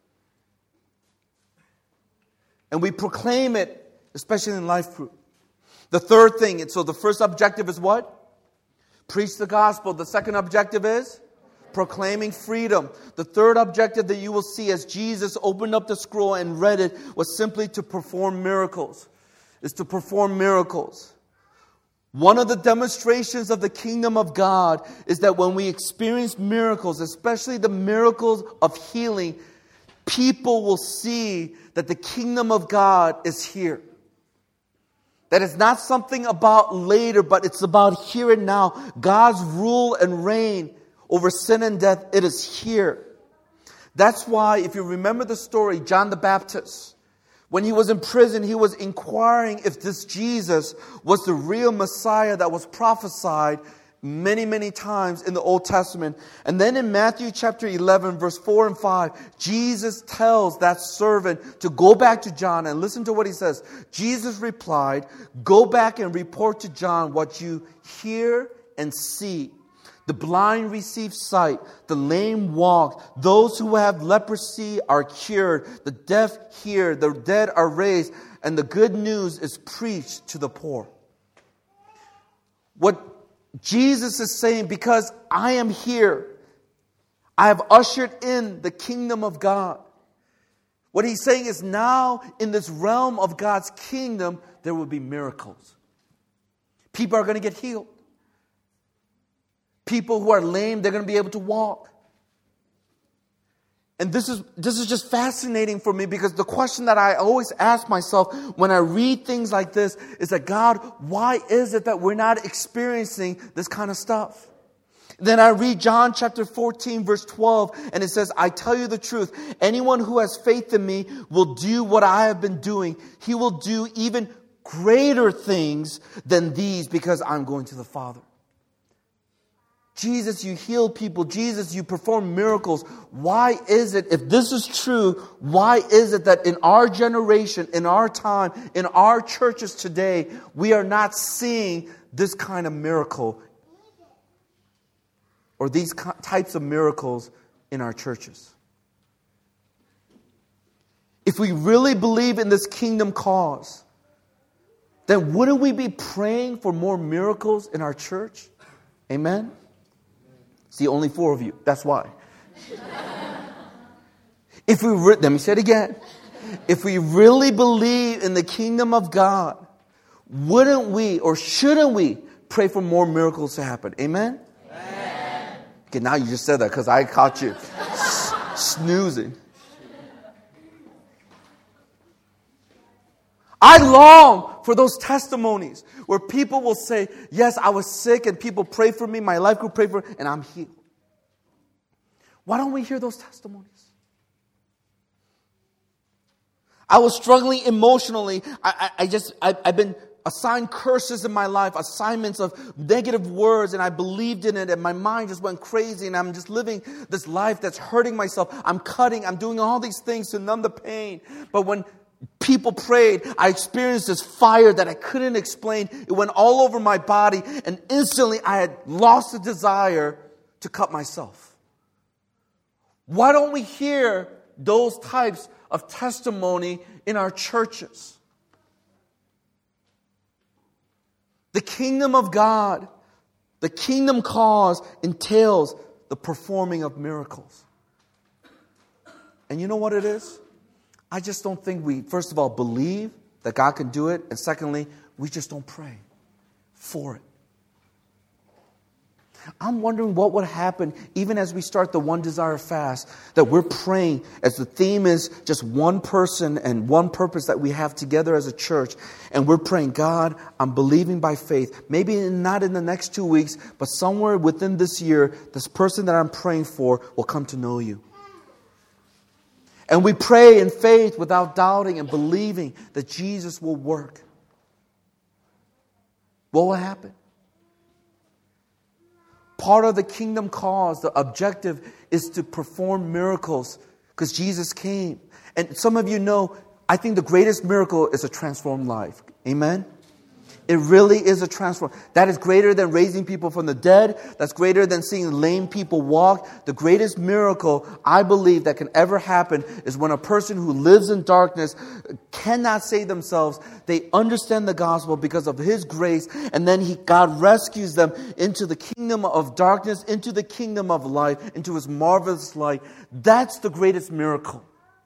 And we proclaim it, especially in Life Group. The third thing, so the first objective is what? Preach the gospel. The second objective is proclaiming freedom. The third objective that you will see as Jesus opened up the scroll and read it was simply to perform miracles. Is to perform miracles. One of the demonstrations of the kingdom of God is that when we experience miracles, especially the miracles of healing, people will see that the kingdom of God is here. That it's not something about later, but it's about here and now. God's rule and reign over sin and death, it is here. That's why, if you remember the story, John the Baptist, when he was in prison, he was inquiring if this Jesus was the real Messiah that was prophesied many, many times in the Old Testament. And then in Matthew chapter eleven, verse four and five, Jesus tells that servant to go back to John, and listen to what he says. Jesus replied, "Go back and report to John what you hear and see. The blind receive sight, the lame walk, those who have leprosy are cured, the deaf hear, the dead are raised, and the good news is preached to the poor." What Jesus is saying, because I am here, I have ushered in the kingdom of God. What he's saying is, now in this realm of God's kingdom, there will be miracles. People are going to get healed. People who are lame, they're going to be able to walk. And this is this is just fascinating for me, because the question that I always ask myself when I read things like this is that, God, why is it that we're not experiencing this kind of stuff? Then I read John chapter fourteen, verse twelve, and it says, "I tell you the truth, anyone who has faith in me will do what I have been doing. He will do even greater things than these, because I'm going to the Father." Jesus, you heal people. Jesus, you perform miracles. Why is it, if this is true, why is it that in our generation, in our time, in our churches today, we are not seeing this kind of miracle or these types of miracles in our churches? If we really believe in this kingdom cause, then wouldn't we be praying for more miracles in our church? Amen? See, only four of you. That's why. If we re- let me say it again. If we really believe in the kingdom of God, wouldn't we or shouldn't we pray for more miracles to happen? Amen? Amen. Okay, now you just said that because I caught you s- snoozing. I long for those testimonies where people will say, yes, I was sick and people prayed for me, my life group prayed for me, and I'm healed. Why don't we hear those testimonies? I was struggling emotionally. I, I, I just, I, I've been assigned curses in my life, assignments of negative words, and I believed in it, and my mind just went crazy, and I'm just living this life that's hurting myself. I'm cutting, I'm doing all these things to numb the pain. But when people prayed, I experienced this fire that I couldn't explain. It went all over my body, and instantly I had lost the desire to cut myself. Why don't we hear those types of testimony in our churches? The kingdom of God, the kingdom cause entails the performing of miracles. And you know what it is? I just don't think we, first of all, believe that God can do it. And secondly, we just don't pray for it. I'm wondering what would happen even as we start the One Desire fast, that we're praying as the theme is just one person and one purpose that we have together as a church. And we're praying, God, I'm believing by faith. Maybe not in the next two weeks, but somewhere within this year, this person that I'm praying for will come to know you. And we pray in faith without doubting and believing that Jesus will work. What will happen? Part of the kingdom cause, the objective is to perform miracles because Jesus came. And some of you know, I think the greatest miracle is a transformed life. Amen? It really is a transform. That is greater than raising people from the dead. That's greater than seeing lame people walk. The greatest miracle I believe that can ever happen is when a person who lives in darkness cannot save themselves. They understand the gospel because of His grace. And then he, God rescues them into the kingdom of darkness, into the kingdom of light, into His marvelous light. That's the greatest miracle.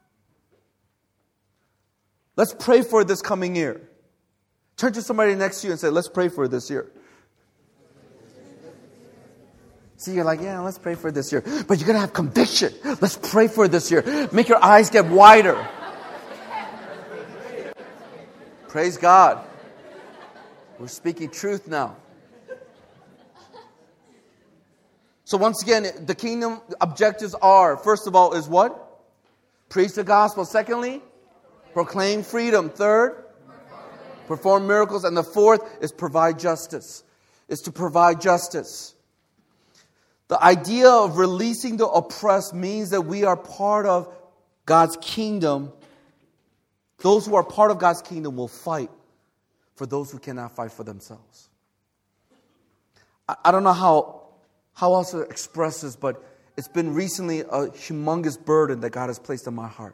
Let's pray for this coming year. Turn to somebody next to you and say, let's pray for this year. See, you're like, yeah, let's pray for this year. But you're going to have conviction. Let's pray for this year. Make your eyes get wider. Praise God. We're speaking truth now. So once again, the kingdom objectives are, first of all, is what? Preach the gospel. Secondly, proclaim freedom. Third, perform miracles. And the fourth is provide justice. Is to provide justice. The idea of releasing the oppressed means that we are part of God's kingdom. Those who are part of God's kingdom will fight for those who cannot fight for themselves. I, I don't know how, how else to express this, but it's been recently a humongous burden that God has placed in my heart.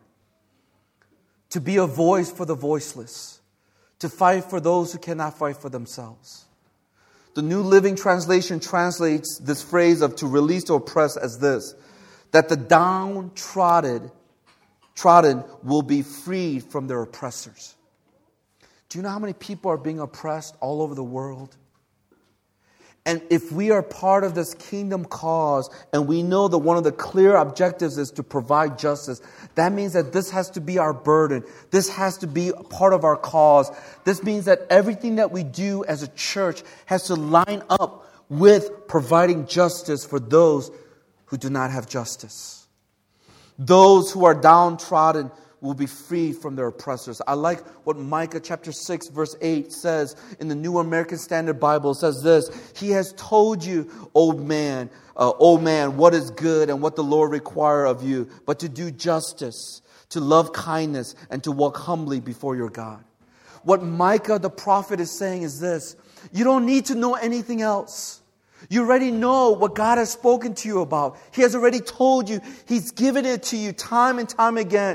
To be a voice for the voiceless. To fight for those who cannot fight for themselves. The New Living Translation translates this phrase of to release the oppressed as this. That the downtrodden trodden will be freed from their oppressors. Do you know how many people are being oppressed all over the world? And if we are part of this kingdom cause, and we know that one of the clear objectives is to provide justice, that means that this has to be our burden. This has to be part of our cause. This means that everything that we do as a church has to line up with providing justice for those who do not have justice. Those who are downtrodden will be freed from their oppressors. I like what Micah chapter six verse eight says in the New American Standard Bible. It says this, He has told you, old man, uh, old man, what is good and what the Lord require of you, but to do justice, to love kindness, and to walk humbly before your God. What Micah the prophet is saying is this, you don't need to know anything else. You already know what God has spoken to you about. He has already told you. He's given it to you time and time again.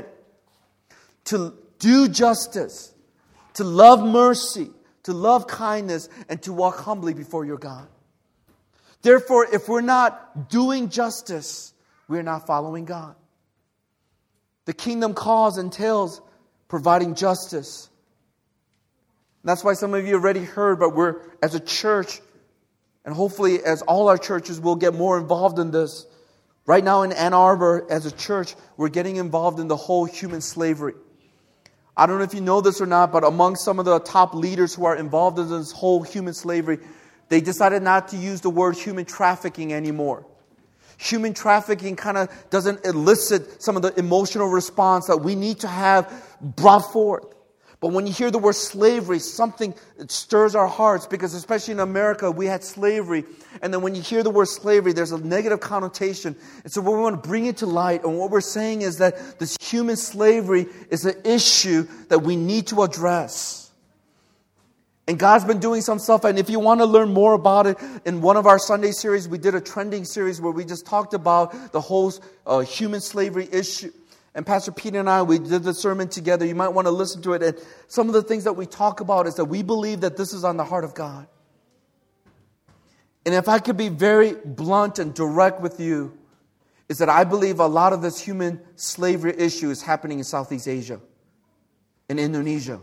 To do justice, to love mercy, to love kindness, and to walk humbly before your God. Therefore, if we're not doing justice, we're not following God. The kingdom cause entails providing justice. That's why some of you already heard, but we're, as a church, and hopefully as all our churches will get more involved in this. Right now in Ann Arbor, as a church, we're getting involved in the whole human slavery. I don't know if you know this or not, but among some of the top leaders who are involved in this whole human slavery, they decided not to use the word human trafficking anymore. Human trafficking kind of doesn't elicit some of the emotional response that we need to have brought forth. But when you hear the word slavery, something stirs our hearts, because especially in America, we had slavery. And then when you hear the word slavery, there's a negative connotation. And so we want to bring it to light. And what we're saying is that this human slavery is an issue that we need to address. And God's been doing some stuff. And if you want to learn more about it, in one of our Sunday series, we did a trending series where we just talked about the whole uh, human slavery issue. And Pastor Peter and I, we did the sermon together. You might want to listen to it. And some of the things that we talk about is that we believe that this is on the heart of God. And if I could be very blunt and direct with you, is that I believe a lot of this human slavery issue is happening in Southeast Asia, in Indonesia.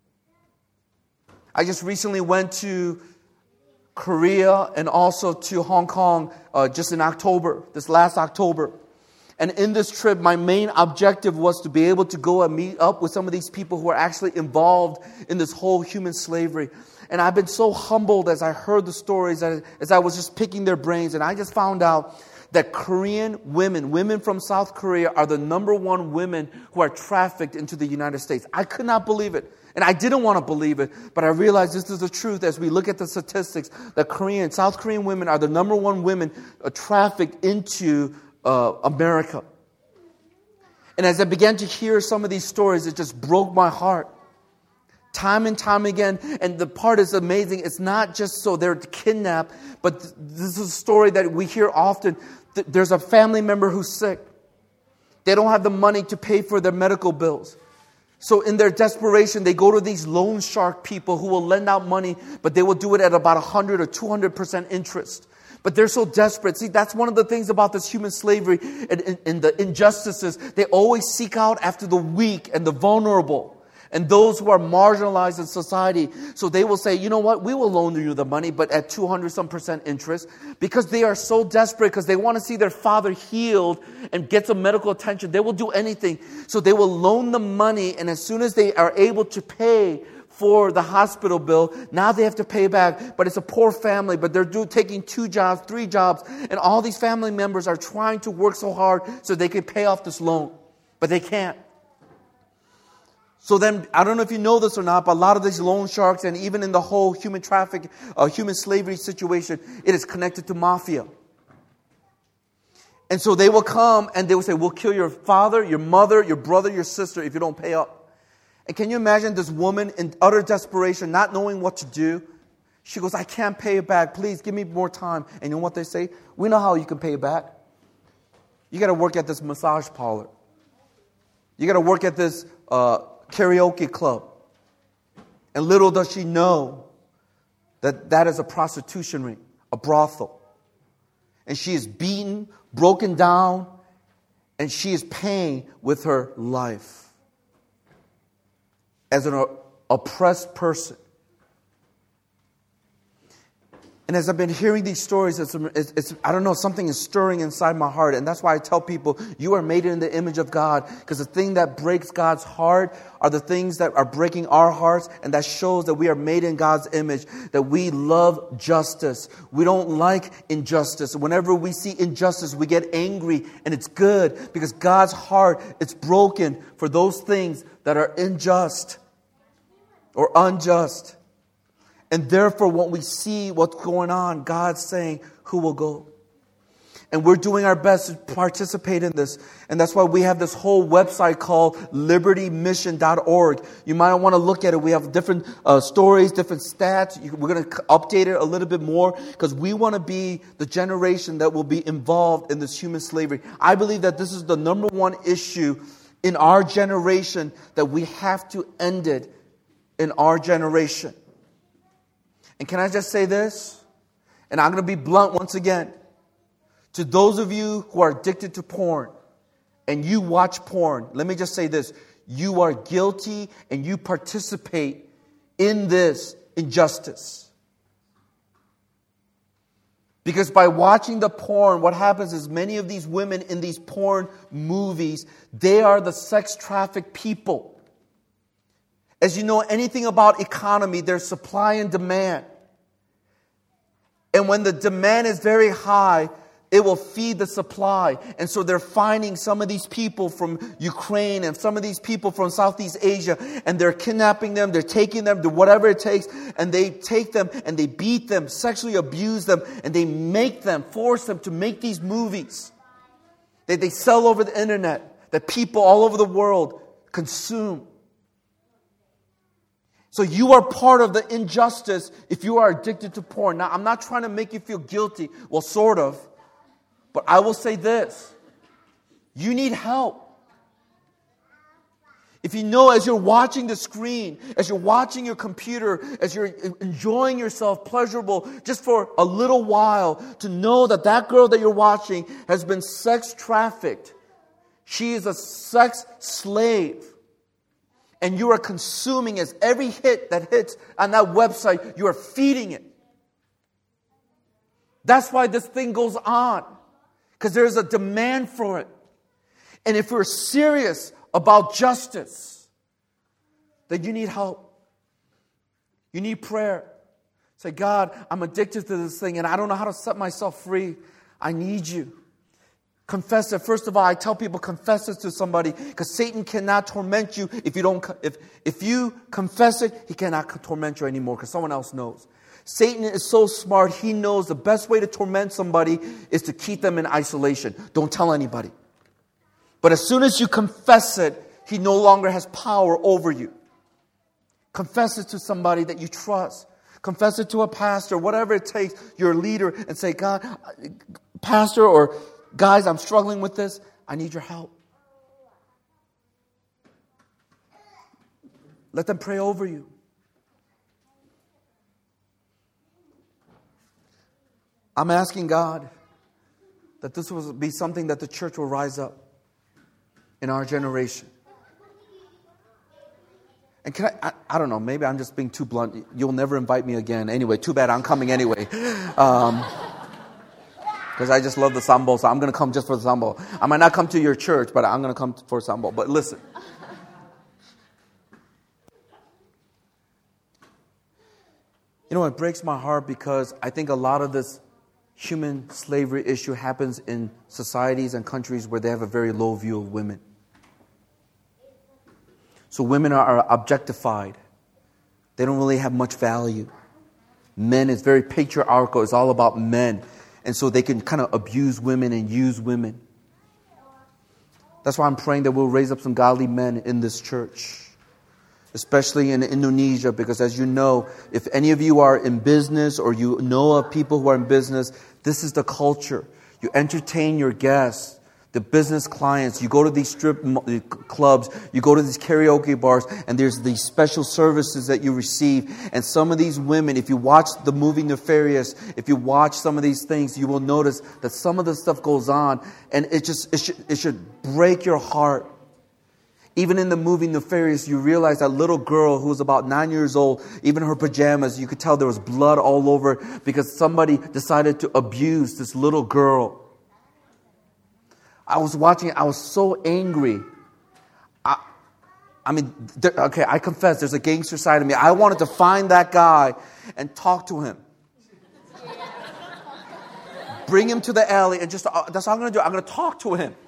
I just recently went to Korea and also to Hong Kong uh, just in October, this last October. And in this trip, my main objective was to be able to go and meet up with some of these people who are actually involved in this whole human slavery. And I've been so humbled as I heard the stories, as I was just picking their brains. And I just found out that Korean women, women from South Korea, are the number one women who are trafficked into the United States. I could not believe it. And I didn't want to believe it, but I realized this is the truth as we look at the statistics, that Korean, South Korean women are the number one women uh, trafficked into Uh, America. And as I began to hear some of these stories, it just broke my heart. Time and time again. And the part is amazing. It's not just so they're kidnapped, but th- this is a story that we hear often. Th- there's a family member who's sick. They don't have the money to pay for their medical bills. So in their desperation, they go to these loan shark people who will lend out money, but they will do it at about one hundred or two hundred percent interest. But they're so desperate. See, that's one of the things about this human slavery and, and, and the injustices. They always seek out after the weak and the vulnerable. and those who are marginalized in society. So they will say, you know what, we will loan you the money, but at two hundred some percent interest, because they are so desperate, because they want to see their father healed and get some medical attention. They will do anything. So they will loan the money, and as soon as they are able to pay for the hospital bill, now they have to pay back. But it's a poor family, but they're do, taking two jobs, three jobs, and all these family members are trying to work so hard so they can pay off this loan, but they can't. So then, I don't know if you know this or not, but a lot of these loan sharks, and even in the whole human traffic, uh, human slavery situation, it is connected to mafia. And so they will come and they will say, we'll kill your father, your mother, your brother, your sister if you don't pay up. And can you imagine this woman in utter desperation, not knowing what to do? She goes, I can't pay it back. Please give me more time. And you know what they say? We know how you can pay it back. You got to work at this massage parlor. You got to work at this uh, karaoke club. And little does she know that that is a prostitution ring, a brothel. And she is beaten, broken down, and she is paying with her life. As an oppressed person. And as I've been hearing these stories, it's, it's, it's, I don't know, something is stirring inside my heart. And that's why I tell people, you are made in the image of God. Because the thing that breaks God's heart are the things that are breaking our hearts. And that shows that we are made in God's image. That we love justice. We don't like injustice. Whenever we see injustice, we get angry. And it's good. Because God's heart is broken for those things that are unjust or unjust. And therefore, when we see what's going on, God's saying, who will go? And we're doing our best to participate in this. And that's why we have this whole website called liberty mission dot org. You might want to look at it. We have different uh, stories, different stats. You, we're going to update it a little bit more because we want to be the generation that will be involved in this human slavery. I believe that this is the number one issue in our generation, that we have to end it in our generation. And can I just say this? And I'm going to be blunt once again. To those of you who are addicted to porn and you watch porn, let me just say this. You are guilty and you participate in this injustice. Because by watching the porn, what happens is many of these women in these porn movies, they are the sex trafficked people. As you know anything about economy, there's supply and demand. And when the demand is very high, it will feed the supply. And so they're finding some of these people from Ukraine and some of these people from Southeast Asia, and they're kidnapping them, they're taking them to whatever it takes, and they take them and they beat them, sexually abuse them, and they make them, force them to make these movies that they sell over the internet, that people all over the world consume. So you are part of the injustice if you are addicted to porn. Now, I'm not trying to make you feel guilty. Well, sort of. But I will say this. You need help. If you know, as you're watching the screen, as you're watching your computer, as you're enjoying yourself pleasurable just for a little while, to know that that girl that you're watching has been sex trafficked. She is a sex slave. And you are consuming as every hit that hits on that website, you are feeding it. That's why this thing goes on. Because there's a demand for it. And if we're serious about justice, then you need help. You need prayer. Say, God, I'm addicted to this thing and I don't know how to set myself free. I need you. Confess it. First of all, I tell people, confess it to somebody, because Satan cannot torment you if you don't. If if you confess it, he cannot torment you anymore, because someone else knows. Satan is so smart, he knows the best way to torment somebody is to keep them in isolation. Don't tell anybody. But as soon as you confess it, he no longer has power over you. Confess it to somebody that you trust. Confess it to a pastor, whatever it takes, your leader, and say, God, pastor, or guys, I'm struggling with this. I need your help. Let them pray over you. I'm asking God that this will be something that the church will rise up in our generation. And can I, I, I don't know, maybe I'm just being too blunt. You'll never invite me again. Anyway, too bad, I'm coming anyway. Um, because I just love the sambo, so I'm going to come just for the sambo. I might not come to your church, but I'm going to come for sambo. But listen. You know, it breaks my heart because I think a lot of this human slavery issue happens in societies and countries where they have a very low view of women. So women are objectified. They don't really have much value. Men is very patriarchal. It's all about men. And so they can kind of abuse women and use women. That's why I'm praying that we'll raise up some godly men in this church. Especially in Indonesia, because as you know, if any of you are in business or you know of people who are in business, this is the culture. You entertain your guests. The business clients, you go to these strip clubs, you go to these karaoke bars, and there's these special services that you receive. And some of these women, if you watch the movie Nefarious, if you watch some of these things, you will notice that some of the stuff goes on, and it just it should, it should break your heart. Even in the movie Nefarious, you realize that little girl who was about nine years old, even her pajamas, you could tell there was blood all over because somebody decided to abuse this little girl. I was watching it. I was so angry. I, I mean, there, okay, I confess, there's a gangster side of me. I wanted to find that guy and talk to him. Bring him to the alley and just, uh, that's all I'm going to do. I'm going to talk to him.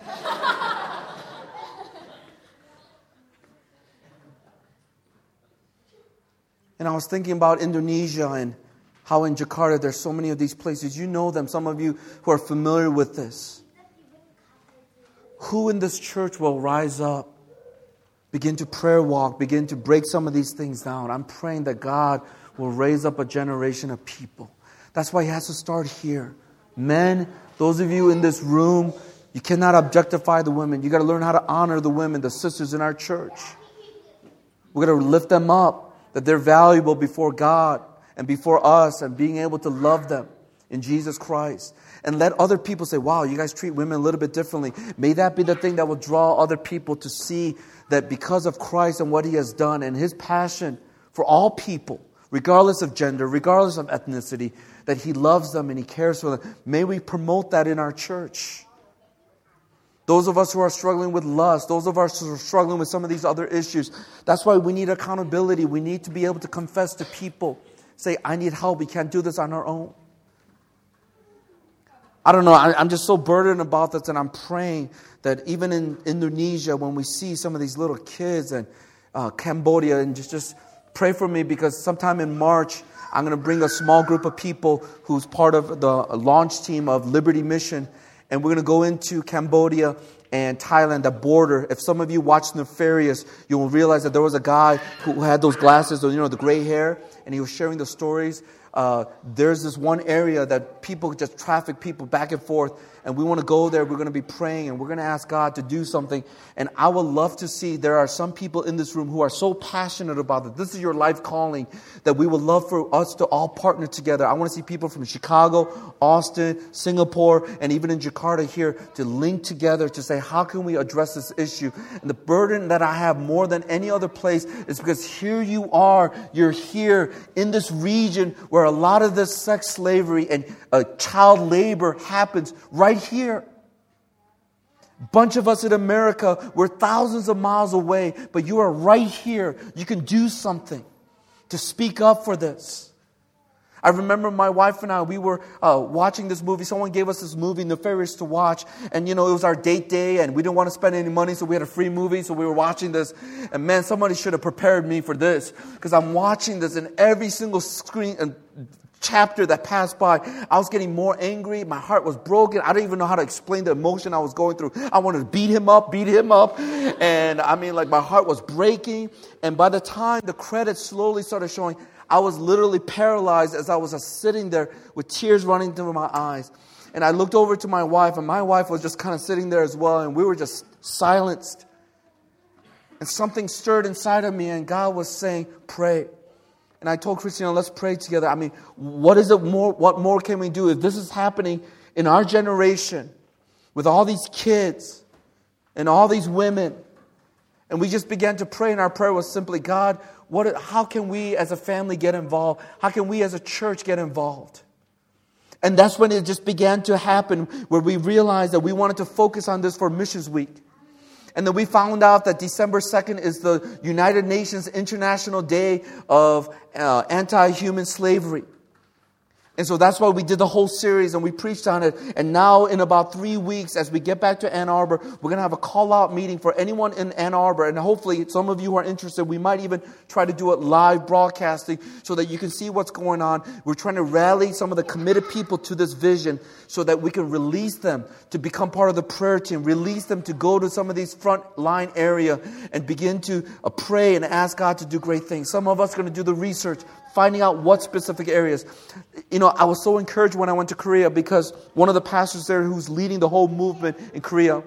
And I was thinking about Indonesia and how in Jakarta there's so many of these places. You know them, some of you who are familiar with this. Who in this church will rise up, begin to prayer walk, begin to break some of these things down? I'm praying that God will raise up a generation of people. That's why He has to start here. Men, those of you in this room, you cannot objectify the women. You got to learn how to honor the women, the sisters in our church. We're going to lift them up, that they're valuable before God and before us, and being able to love them in Jesus Christ. And let other people say, wow, you guys treat women a little bit differently. May that be the thing that will draw other people to see that because of Christ and what He has done and His passion for all people, regardless of gender, regardless of ethnicity, that He loves them and He cares for them. May we promote that in our church. Those of us who are struggling with lust, those of us who are struggling with some of these other issues, that's why we need accountability. We need to be able to confess to people. Say, I need help. We can't do this on our own. I don't know, I, I'm just so burdened about this, and I'm praying that even in Indonesia, when we see some of these little kids, and uh, Cambodia, and just, just pray for me, because sometime in March, I'm going to bring a small group of people who's part of the launch team of Liberty Mission, and we're going to go into Cambodia and Thailand, the border. If some of you watched Nefarious, you will realize that there was a guy who had those glasses, you know, the gray hair, and he was sharing the stories. Uh, there's this one area that people just traffic people back and forth, and we want to go there. We're going to be praying, and we're going to ask God to do something. And I would love to see, there are some people in this room who are so passionate about it. This is your life calling, that we would love for us to all partner together. I want to see people from Chicago, Austin, Singapore, and even in Jakarta here to link together to say, how can we address this issue? And the burden that I have more than any other place is because here you are, you're here in this region where a lot of this sex slavery and uh, child labor happens right here. Bunch of us in America, we're thousands of miles away, but you are right here. You can do something to speak up for this. I remember my wife and I, we were uh, watching this movie. Someone gave us this movie, Nefarious, to watch. And, you know, it was our date day, and we didn't want to spend any money, so we had a free movie, so we were watching this. And, man, somebody should have prepared me for this, because I'm watching this, and every single screen and chapter that passed by, I was getting more angry. My heart was broken. I didn't even know how to explain the emotion I was going through. I wanted to beat him up, beat him up. And, I mean, like, my heart was breaking. And by the time the credits slowly started showing, I was literally paralyzed as I was just sitting there with tears running through my eyes. And I looked over to my wife, and my wife was just kind of sitting there as well, and we were just silenced. And something stirred inside of me, and God was saying, pray. And I told Christina, let's pray together. I mean, what is it more? What more can we do? If this is happening in our generation, with all these kids and all these women, And we just began to pray, and our prayer was simply, God, what? how can we as a family get involved? How can we as a church get involved? And that's when it just began to happen, where we realized that we wanted to focus on this for Missions Week. And then we found out that December second is the United Nations International Day of uh, Anti-Human Slavery. And so that's why we did the whole series and we preached on it. And now in about three weeks, as we get back to Ann Arbor, we're going to have a call-out meeting for anyone in Ann Arbor. And hopefully some of you who are interested, we might even try to do it live broadcasting so that you can see what's going on. We're trying to rally some of the committed people to this vision so that we can release them to become part of the prayer team, release them to go to some of these front line area and begin to uh, pray and ask God to do great things. Some of us are going to do the research, finding out what specific areas. You know, I was so encouraged when I went to Korea because one of the pastors there who's leading the whole movement in Korea,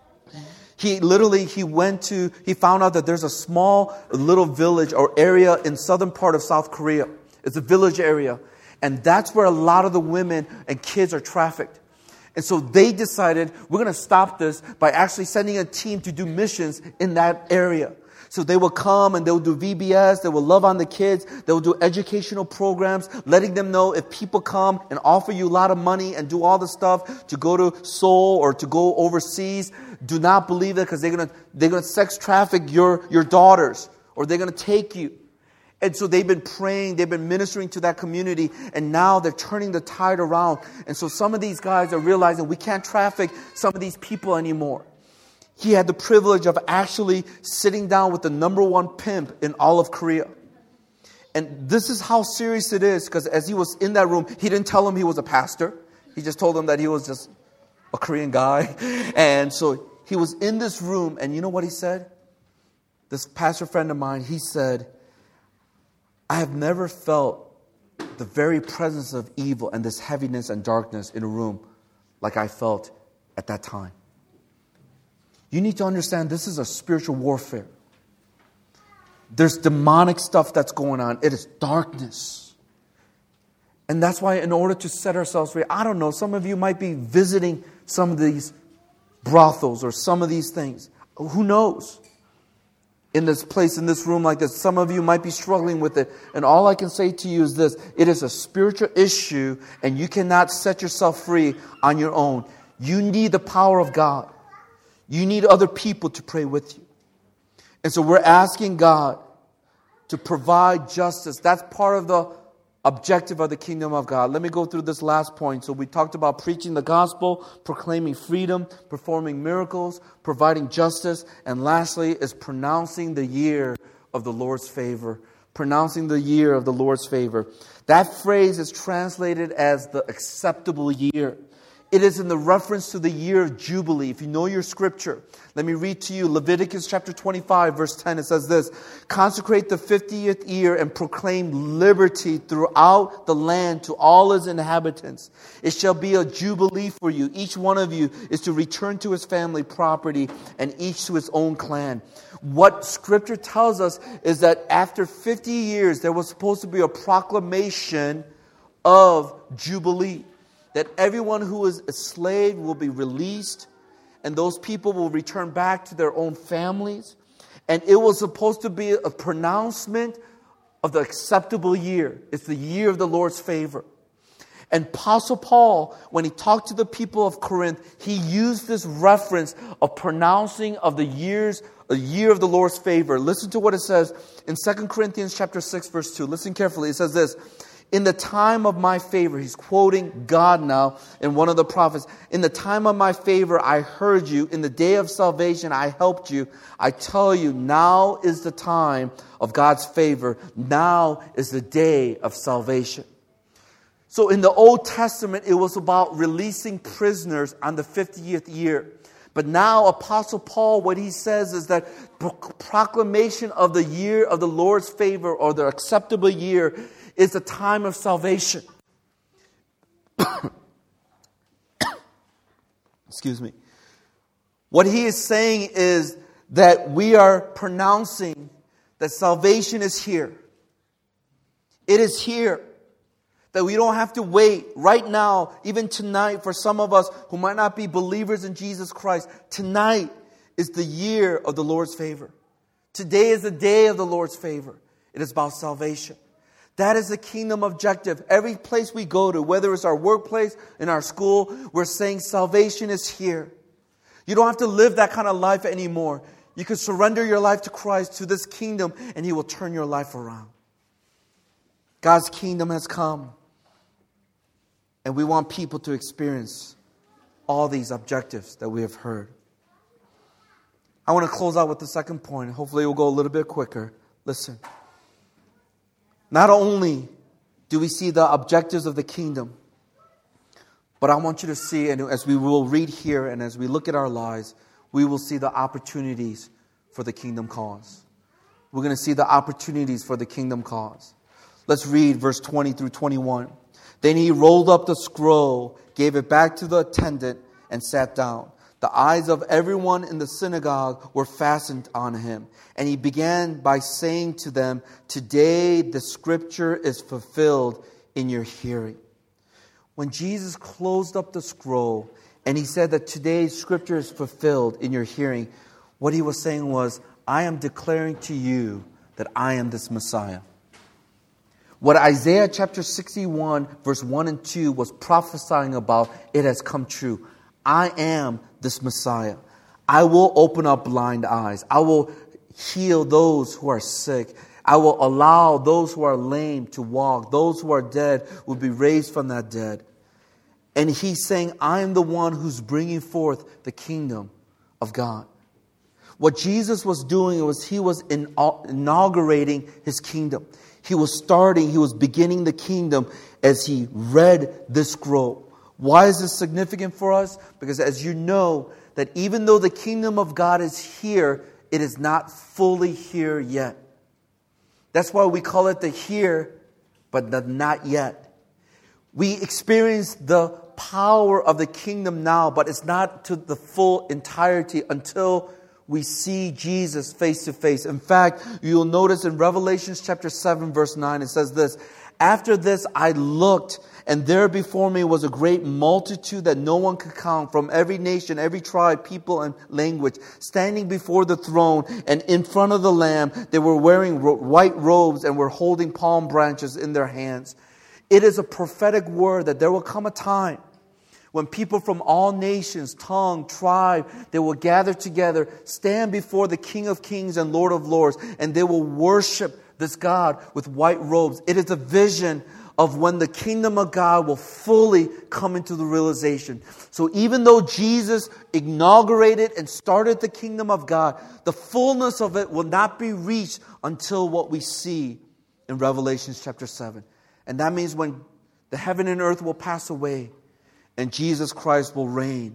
he literally, he went to, he found out that there's a small little village or area in southern part of South Korea. It's a village area. And that's where a lot of the women and kids are trafficked. And so they decided, we're going to stop this by actually sending a team to do missions in that area. So they will come and they will do V B S, they will love on the kids, they will do educational programs, letting them know if people come and offer you a lot of money and do all the stuff to go to Seoul or to go overseas, do not believe that because they're going to they're going to sex traffic your, your daughters or they're going to take you. And so they've been praying, they've been ministering to that community, and now they're turning the tide around. And so some of these guys are realizing we can't traffic some of these people anymore. He had the privilege of actually sitting down with the number one pimp in all of Korea. And this is how serious it is, because as he was in that room, he didn't tell him he was a pastor. He just told him that he was just a Korean guy. And so he was in this room, and you know what he said? This pastor friend of mine, he said, I have never felt the very presence of evil and this heaviness and darkness in a room like I felt at that time. You need to understand this is a spiritual warfare. There's demonic stuff that's going on. It is darkness. And that's why in order to set ourselves free, I don't know, some of you might be visiting some of these brothels or some of these things. Who knows? In this place, in this room like this, some of you might be struggling with it. And all I can say to you is this. It is a spiritual issue and you cannot set yourself free on your own. You need the power of God. You need other people to pray with you. And so we're asking God to provide justice. That's part of the objective of the kingdom of God. Let me go through this last point. So we talked about preaching the gospel, proclaiming freedom, performing miracles, providing justice, and lastly is pronouncing the year of the Lord's favor. Pronouncing the year of the Lord's favor. That phrase is translated as the acceptable year. It is in the reference to the year of Jubilee. If you know your scripture, let me read to you Leviticus chapter twenty-five, verse ten. It says this, consecrate the fiftieth year and proclaim liberty throughout the land to all its inhabitants. It shall be a jubilee for you. Each one of you is to return to his family property and each to his own clan. What scripture tells us is that after fifty years, there was supposed to be a proclamation of jubilee. That everyone who is a slave will be released and those people will return back to their own families. And it was supposed to be a pronouncement of the acceptable year. It's the year of the Lord's favor. And Apostle Paul, when he talked to the people of Corinth, he used this reference of pronouncing of the years, a year of the Lord's favor. Listen to what it says in Second Corinthians chapter six, verse two. Listen carefully. It says this. In the time of my favor, he's quoting God now in one of the prophets. In the time of my favor, I heard you. In the day of salvation, I helped you. I tell you, now is the time of God's favor. Now is the day of salvation. So in the Old Testament, it was about releasing prisoners on the fiftieth year. But now Apostle Paul, what he says is that proclamation of the year of the Lord's favor or the acceptable year is the time of salvation. Excuse me. What he is saying is that we are pronouncing that salvation is here. It is here. That we don't have to wait right now, even tonight, for some of us who might not be believers in Jesus Christ. Tonight is the year of the Lord's favor. Today is the day of the Lord's favor. It is about salvation. That is the kingdom objective. Every place we go to, whether it's our workplace, in our school, we're saying salvation is here. You don't have to live that kind of life anymore. You can surrender your life to Christ, to this kingdom, and He will turn your life around. God's kingdom has come. And we want people to experience all these objectives that we have heard. I want to close out with the second point. Hopefully it will go a little bit quicker. Listen. Not only do we see the objectives of the kingdom, but I want you to see, and as we will read here and as we look at our lives, we will see the opportunities for the kingdom cause. We're going to see the opportunities for the kingdom cause. Let's read verse twenty through twenty-one. Then he rolled up the scroll, gave it back to the attendant, and sat down. The eyes of everyone in the synagogue were fastened on him. And he began by saying to them, "Today the scripture is fulfilled in your hearing." When Jesus closed up the scroll and he said that today's scripture is fulfilled in your hearing, what he was saying was, I am declaring to you that I am this Messiah. What Isaiah chapter sixty-one verse one and two was prophesying about, it has come true. I am this Messiah. I will open up blind eyes. I will heal those who are sick. I will allow those who are lame to walk. Those who are dead will be raised from that dead. And he's saying, I am the one who's bringing forth the kingdom of God. What Jesus was doing was he was inaugurating his kingdom. He was starting, he was beginning the kingdom as he read this scroll. Why is this significant for us? Because as you know, that even though the kingdom of God is here, it is not fully here yet. That's why we call it the here, but the not yet. We experience the power of the kingdom now, but it's not to the full entirety until we see Jesus face to face. In fact, you'll notice in Revelation chapter seven, verse nine, it says this, after this I looked, and there before me was a great multitude that no one could count, from every nation, every tribe, people, and language, standing before the throne and in front of the Lamb. They were wearing ro- white robes and were holding palm branches in their hands. It is a prophetic word that there will come a time when people from all nations, tongue, tribe, they will gather together, stand before the King of Kings and Lord of Lords, and they will worship this God with white robes. It is a vision of when the kingdom of God will fully come into the realization. So even though Jesus inaugurated and started the kingdom of God, the fullness of it will not be reached until what we see in Revelation chapter seven. And that means when the heaven and earth will pass away and Jesus Christ will reign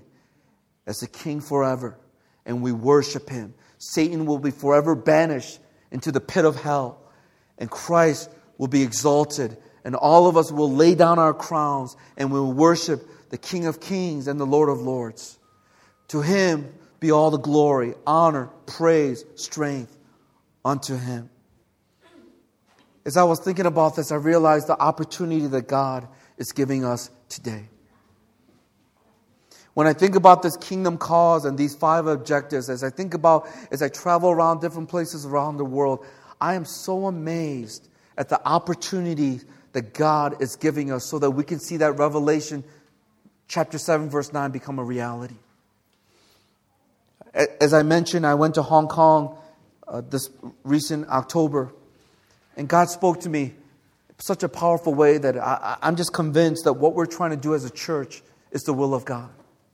as the King forever, and we worship Him. Satan will be forever banished into the pit of hell, and Christ will be exalted, and all of us will lay down our crowns and will worship the King of Kings and the Lord of Lords. To Him be all the glory, honor, praise, strength unto Him. As I was thinking about this, I realized the opportunity that God is giving us today. When I think about this kingdom cause and these five objectives, as I think about, as I travel around different places around the world, I am so amazed at the opportunity that God is giving us so that we can see that Revelation chapter seven, verse nine become a reality. As I mentioned, I went to Hong Kong uh, this recent October, and God spoke to me in such a powerful way that I, I'm just convinced that what we're trying to do as a church is the will of God.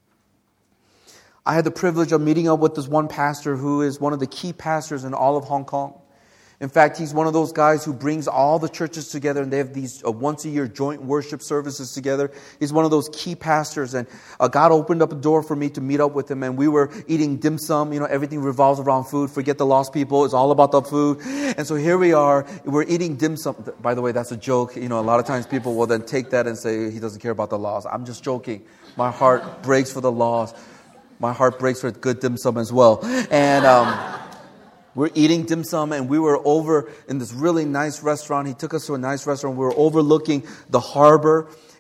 I had the privilege of meeting up with this one pastor who is one of the key pastors in all of Hong Kong. In fact, he's one of those guys who brings all the churches together, and they have these uh, once a year joint worship services together. He's one of those key pastors, and uh, God opened up a door for me to meet up with him, and we were eating dim sum. You know, everything revolves around food. Forget the lost people. It's all about the food. And so here we are. We're eating dim sum. By the way, that's a joke. You know, a lot of times people will then take that and say, he doesn't care about the laws. I'm just joking. My heart breaks for the laws. My heart breaks for good dim sum as well. And um, we're eating dim sum, and we were over in this really nice restaurant. He took us to a nice restaurant. We were overlooking the harbor.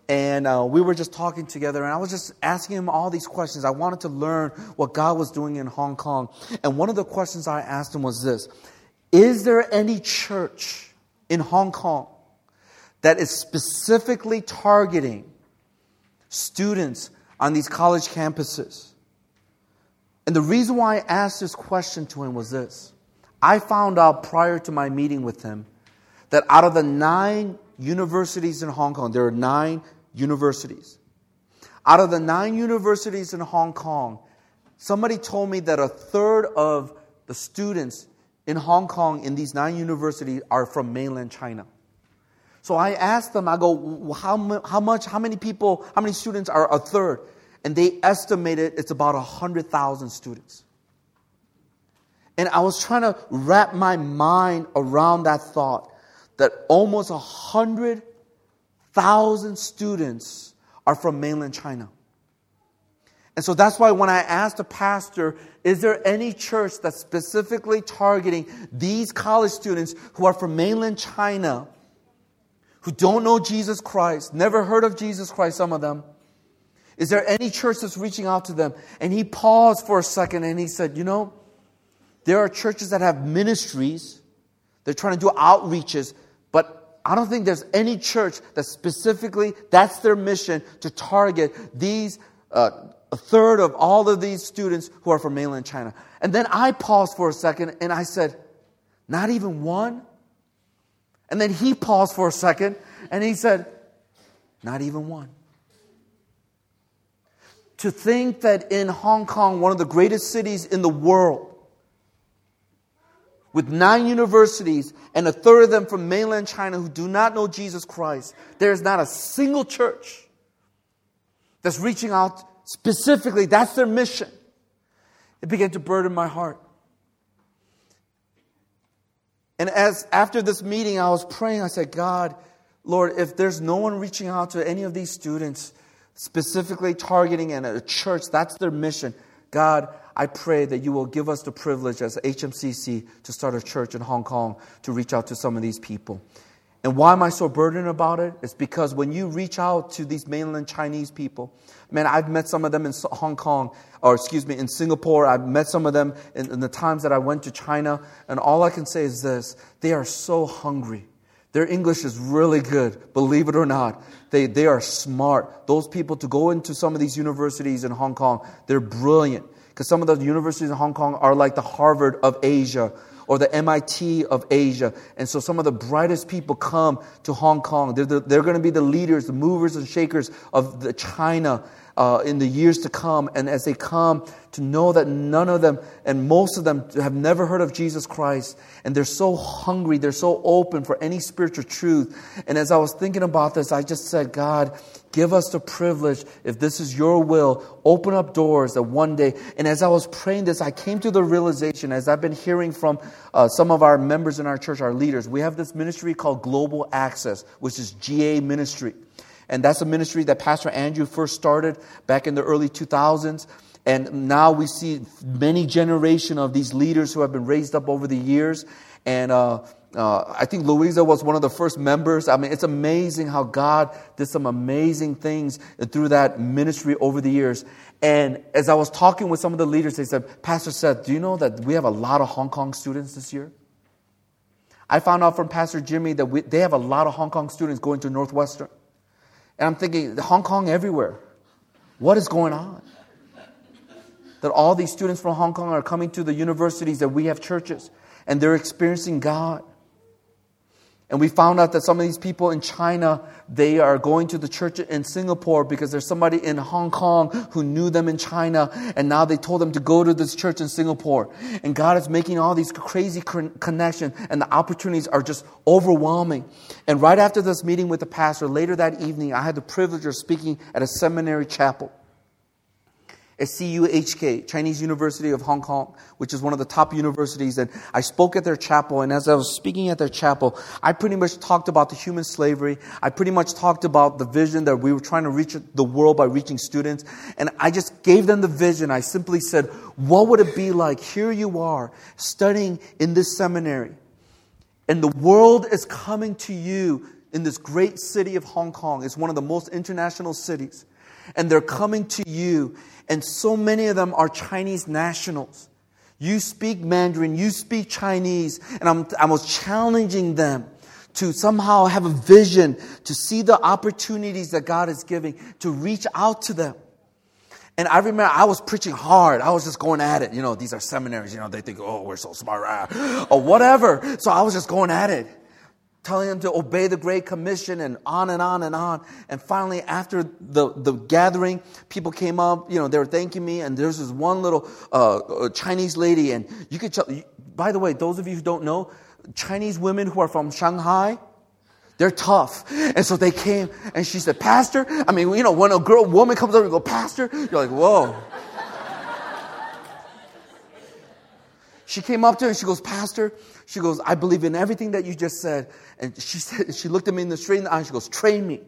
and uh, we were just talking together, and I was just asking him all these questions. I wanted to learn what God was doing in Hong Kong. And one of the questions I asked him was this: is there any church in Hong Kong that is specifically targeting students on these college campuses? And the reason why I asked this question to him was this. I found out prior to my meeting with him that out of the nine universities in Hong Kong, there are nine universities. Out of the nine universities in Hong Kong, somebody told me that a third of the students in Hong Kong in these nine universities are from mainland China. So I asked them, I go, how, how much, how many people, how many students are a third? And they estimated it's about one hundred thousand students. And I was trying to wrap my mind around that thought, that almost one hundred thousand students are from mainland China. And so that's why when I asked the pastor, is there any church that's specifically targeting these college students who are from mainland China, who don't know Jesus Christ, never heard of Jesus Christ, some of them, is there any church that's reaching out to them? And he paused for a second and he said, you know, there are churches that have ministries. They're trying to do outreaches. But I don't think there's any church that specifically, that's their mission, to target these, uh, a third of all of these students who are from mainland China. And then I paused for a second and I said, not even one? And then he paused for a second and he said, not even one. To think that in Hong Kong, one of the greatest cities in the world, with nine universities and a third of them from mainland China who do not know Jesus Christ, there is not a single church that's reaching out specifically. That's their mission. It began to burden my heart. And as after this meeting, I was praying. I said, God, Lord, if there's no one reaching out to any of these students, specifically targeting in a church, that's their mission, God, I pray that you will give us the privilege as H M C C to start a church in Hong Kong to reach out to some of these people. And why am I so burdened about it? It's because when you reach out to these mainland Chinese people, man, I've met some of them in Hong Kong, or excuse me, in Singapore. I've met some of them in, in the times that I went to China. And all I can say is this: they are so hungry. Their English is really good, believe it or not. They they are smart. Those people, to go into some of these universities in Hong Kong, they're brilliant. Because some of the universities in Hong Kong are like the Harvard of Asia or the M I T of Asia. And so some of the brightest people come to Hong Kong. They're, the, they're going to be the leaders, the movers and shakers of the China uh, in the years to come. And as they come to know that none of them and most of them have never heard of Jesus Christ, and they're so hungry, they're so open for any spiritual truth. And as I was thinking about this, I just said, God, give us the privilege, if this is your will, open up doors that one day. And as I was praying this, I came to the realization, as I've been hearing from uh, some of our members in our church, our leaders, we have this ministry called Global Access, which is G A ministry. And that's a ministry that Pastor Andrew first started back in the early two thousands. And now we see many generations of these leaders who have been raised up over the years. And uh, uh, I think Louisa was one of the first members. I mean, it's amazing how God did some amazing things through that ministry over the years. And as I was talking with some of the leaders, they said, Pastor Seth, do you know that we have a lot of Hong Kong students this year? I found out from Pastor Jimmy that we, they have a lot of Hong Kong students going to Northwestern. And I'm thinking, Hong Kong everywhere. What is going on? That all these students from Hong Kong are coming to the universities, that we have churches, and they're experiencing God. And we found out that some of these people in China, they are going to the church in Singapore because there's somebody in Hong Kong who knew them in China, and now they told them to go to this church in Singapore. And God is making all these crazy connections, and the opportunities are just overwhelming. And right after this meeting with the pastor, later that evening, I had the privilege of speaking at a seminary chapel at C U H K, Chinese University of Hong Kong, which is one of the top universities. And I spoke at their chapel. And as I was speaking at their chapel, I pretty much talked about the human slavery. I pretty much talked about the vision that we were trying to reach the world by reaching students. And I just gave them the vision. I simply said, what would it be like? Here you are studying in this seminary, and the world is coming to you in this great city of Hong Kong. It's one of the most international cities. And they're coming to you. And so many of them are Chinese nationals. You speak Mandarin, you speak Chinese. And I'm, I was challenging them to somehow have a vision, to see the opportunities that God is giving, to reach out to them. And I remember I was preaching hard. I was just going at it. You know, these are seminaries. You know, they think, oh, we're so smart. Ah, or whatever. So I was just going at it. Telling them to obey the Great Commission and on and on and on. And finally, after the, the gathering, people came up. You know, they were thanking me. And there's this one little uh, Chinese lady. And you could tell, by the way, those of you who don't know, Chinese women who are from Shanghai, they're tough. And so they came and she said, Pastor, I mean, you know, when a girl, woman comes over and goes, Pastor, you're like, whoa. She came up to her and she goes, Pastor, she goes, I believe in everything that you just said. And she said, she looked at me in the straight in the eye and she goes, train me.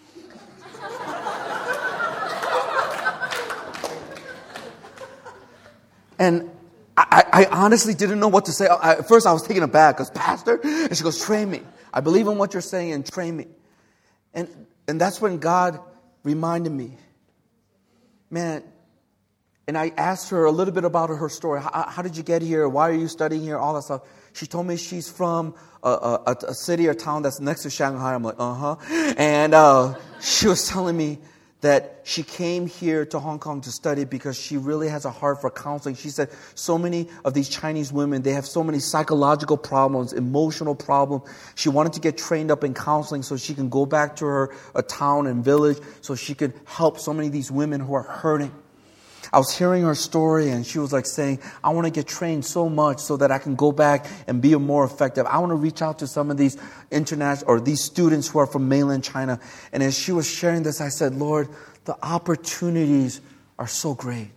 And I, I honestly didn't know what to say. I, at first I was taken aback because, Pastor, and she goes, train me. I believe in what you're saying and train me. And and that's when God reminded me, man, and I asked her a little bit about her story. How, how did you get here? Why are you studying here? All that stuff. She told me she's from a, a, a city or town that's next to Shanghai. I'm like, uh-huh. And uh, she was telling me that she came here to Hong Kong to study because she really has a heart for counseling. She said so many of these Chinese women, they have so many psychological problems, emotional problems. She wanted to get trained up in counseling so she can go back to her a town and village so she could help so many of these women who are hurting. I was hearing her story and she was like saying, I want to get trained so much so that I can go back and be more effective. I want to reach out to some of these international or these students who are from mainland China. And as she was sharing this, I said, Lord, the opportunities are so great.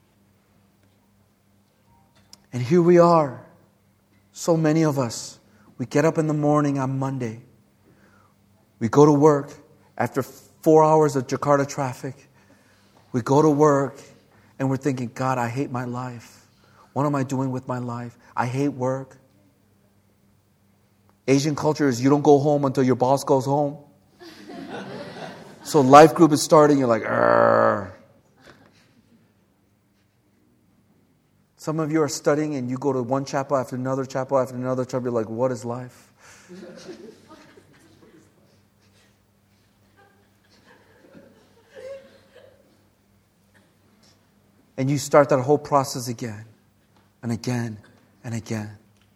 And here we are. So many of us, we get up in the morning on Monday. We go to work after four hours of Jakarta traffic. We go to work. And we're thinking, God, I hate my life. What am I doing with my life? I hate work. Asian culture is you don't go home until your boss goes home. So life group is starting. You're like, Arr. Some of you are studying and you go to one chapel after another chapel after another chapel. You're like, what is life? And you start that whole process again and again and again.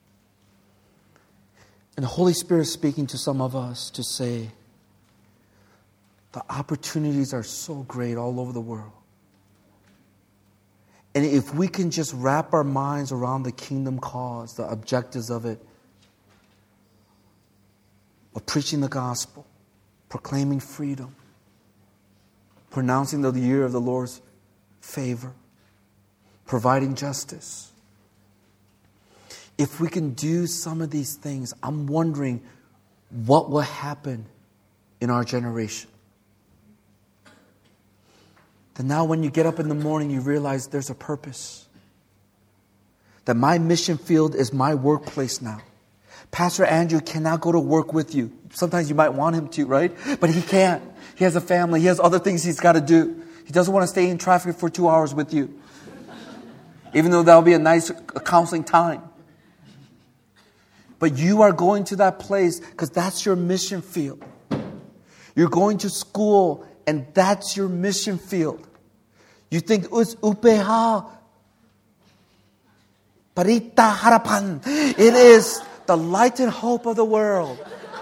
And the Holy Spirit is speaking to some of us to say, the opportunities are so great all over the world. And if we can just wrap our minds around the kingdom cause, the objectives of it, of preaching the gospel, proclaiming freedom, pronouncing the year of the Lord's favor, providing justice. If we can do some of these things, I'm wondering what will happen in our generation. That now when you get up in the morning, you realize there's a purpose. That my mission field is my workplace now. Pastor Andrew cannot go to work with you. Sometimes you might want him to, right? But he can't. He has a family. He has other things he's got to do. He doesn't want to stay in traffic for two hours with you. Even though that'll be a nice counseling time. But you are going to that place because that's your mission field. You're going to school and that's your mission field. You think, it's upeha, parita harapan. It is the light and hope of the world.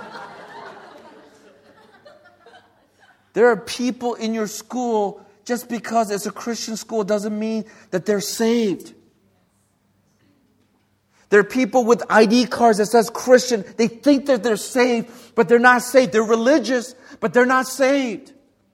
There are people in your school. Just because it's a Christian school doesn't mean that they're saved. There are people with I D cards that says Christian. They think that they're saved, but they're not saved. They're religious, but they're not saved.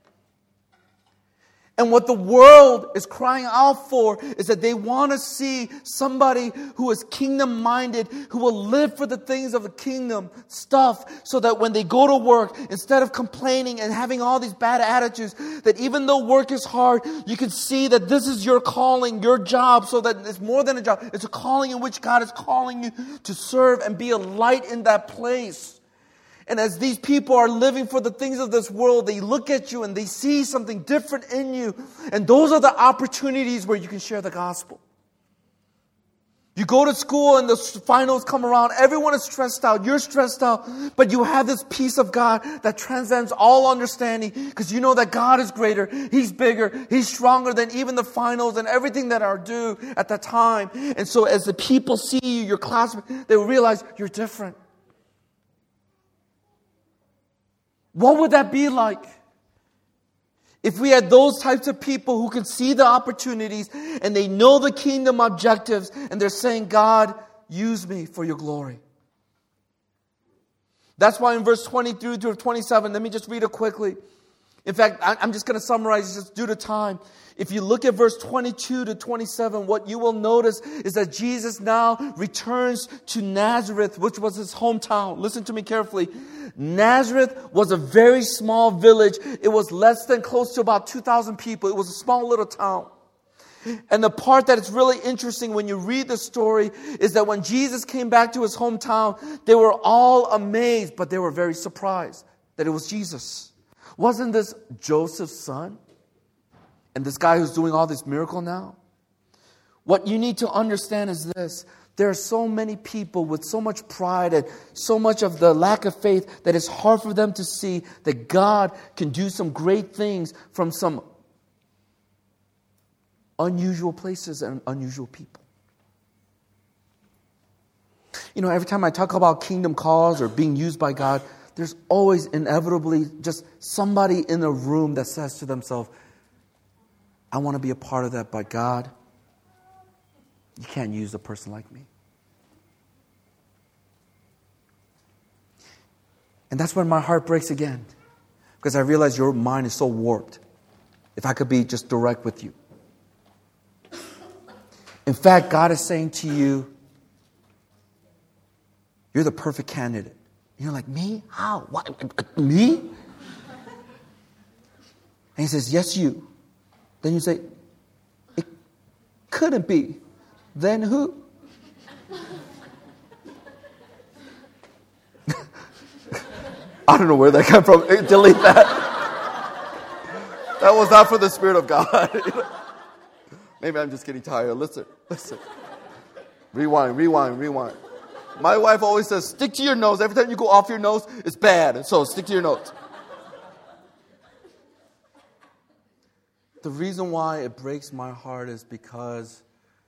And what the world is crying out for is that they want to see somebody who is kingdom-minded, who will live for the things of the kingdom stuff, so that when they go to work, instead of complaining and having all these bad attitudes, that even though work is hard, you can see that this is your calling, your job, so that it's more than a job. It's a calling in which God is calling you to serve and be a light in that place. And as these people are living for the things of this world, they look at you and they see something different in you. And those are the opportunities where you can share the gospel. You go to school and the finals come around. Everyone is stressed out. You're stressed out. But you have this peace of God that transcends all understanding because you know that God is greater. He's bigger. He's stronger than even the finals and everything that are due at that time. And so as the people see you, your classmates, they will realize you're different. What would that be like? If we had those types of people who can see the opportunities and they know the kingdom objectives and they're saying, God, use me for your glory. That's why in verse twenty-three through twenty-seven, let me just read it quickly. In fact, I'm just going to summarize just due to time. If you look at verse twenty-two to twenty-seven, what you will notice is that Jesus now returns to Nazareth, which was his hometown. Listen to me carefully. Nazareth was a very small village. It was less than close to about two thousand people. It was a small little town. And the part that is really interesting when you read the story is that when Jesus came back to his hometown, they were all amazed, but they were very surprised that it was Jesus. Wasn't this Joseph's son? And this guy who's doing all this miracle now? What you need to understand is this. There are so many people with so much pride and so much of the lack of faith that it's hard for them to see that God can do some great things from some unusual places and unusual people. You know, every time I talk about kingdom cause or being used by God, there's always inevitably just somebody in a room that says to themselves, I want to be a part of that, but God, you can't use a person like me. And that's when my heart breaks again. Because I realize your mind is so warped. If I could be just direct with you. In fact, God is saying to you, you're the perfect candidate. And you're like, me? How? What? Me? And he says, yes, you. Then you say, it couldn't be. Then who? I don't know where that came from. Delete that. That was not for the Spirit of God. Maybe I'm just getting tired. Listen, listen. Rewind, rewind, rewind. My wife always says, stick to your nose. Every time you go off your nose, it's bad. So stick to your nose. The reason why it breaks my heart is because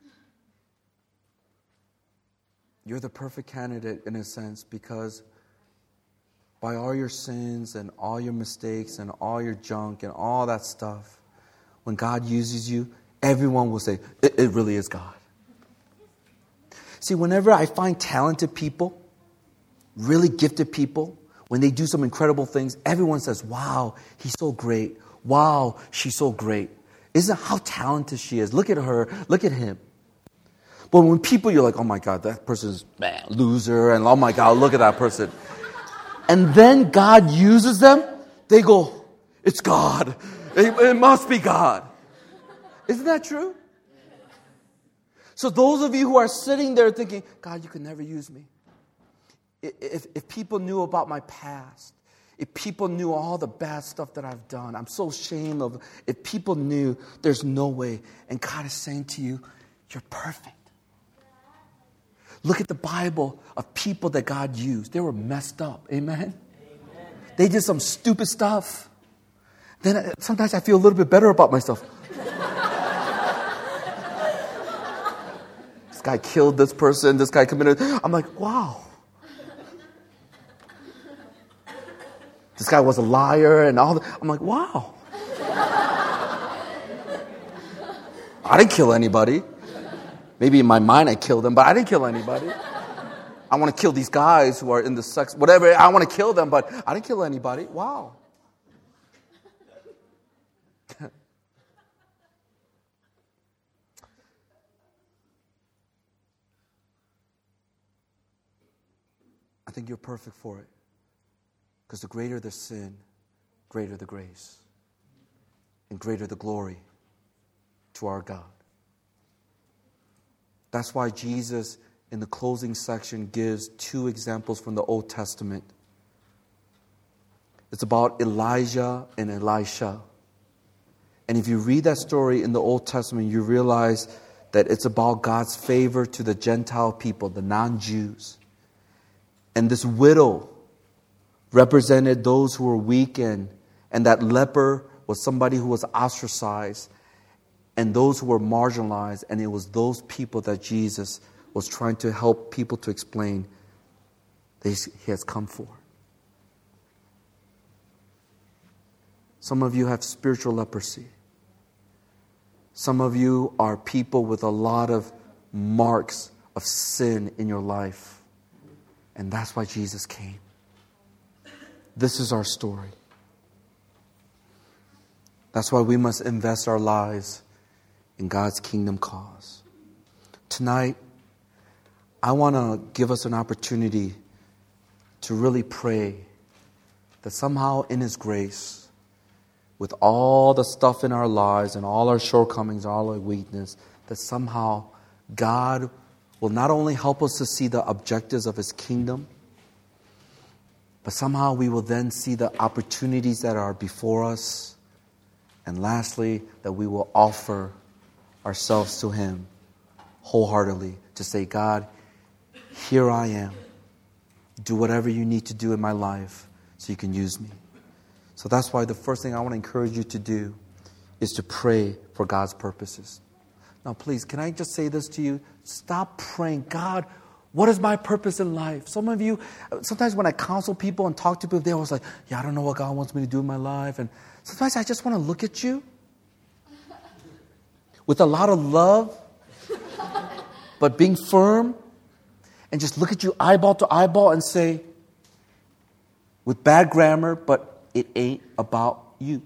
you're the perfect candidate in a sense, because by all your sins and all your mistakes and all your junk and all that stuff, when God uses you, everyone will say, it, it really is God. See, whenever I find talented people, really gifted people, when they do some incredible things, everyone says, wow, he's so great. Wow, she's so great. Isn't how talented she is? Look at her. Look at him. But when people, you're like, oh my God, that person's man, loser. And oh my God, look at that person. And then God uses them. They go, it's God. It, it must be God. Isn't that true? So those of you who are sitting there thinking, God, you could never use me. If, if people knew about my past, if people knew all the bad stuff that I've done, I'm so ashamed of it. If people knew, there's no way. And God is saying to you, you're perfect. Look at the Bible of people that God used. They were messed up. Amen? Amen. They did some stupid stuff. Then I, sometimes I feel a little bit better about myself. This guy killed this person. This guy committed. I'm like, wow. This guy was a liar and all that. I'm like, wow. I didn't kill anybody. Maybe in my mind I killed them, but I didn't kill anybody. I want to kill these guys who are in the sex, whatever. I want to kill them, but I didn't kill anybody. Wow. I think you're perfect for it. Because the greater the sin, greater the grace. And greater the glory to our God. That's why Jesus, in the closing section, gives two examples from the Old Testament It's about Elijah and Elisha. And if you read that story in the Old Testament, you realize that it's about God's favor to the Gentile people, the non-Jews. And this widow represented those who were weakened, and that leper was somebody who was ostracized, and those who were marginalized. And it was those people that Jesus was trying to help people to explain that He has come for. Some of you have spiritual leprosy. Some of you are people with a lot of marks of sin in your life. And that's why Jesus came. This is our story. That's why we must invest our lives in God's kingdom cause. Tonight, I want to give us an opportunity to really pray that somehow in His grace, with all the stuff in our lives and all our shortcomings, all our weakness, that somehow God will not only help us to see the objectives of His kingdom, but somehow we will then see the opportunities that are before us. And lastly, that we will offer ourselves to Him wholeheartedly to say, God, here I am. Do whatever you need to do in my life so you can use me. So that's why the first thing I want to encourage you to do is to pray for God's purposes. Now, please, can I just say this to you? Stop praying, God, what is my purpose in life? Some of you, sometimes when I counsel people and talk to people, they're always like, yeah, I don't know what God wants me to do in my life. And sometimes I just want to look at you with a lot of love, but being firm, and just look at you eyeball to eyeball and say, with bad grammar, but it ain't about you.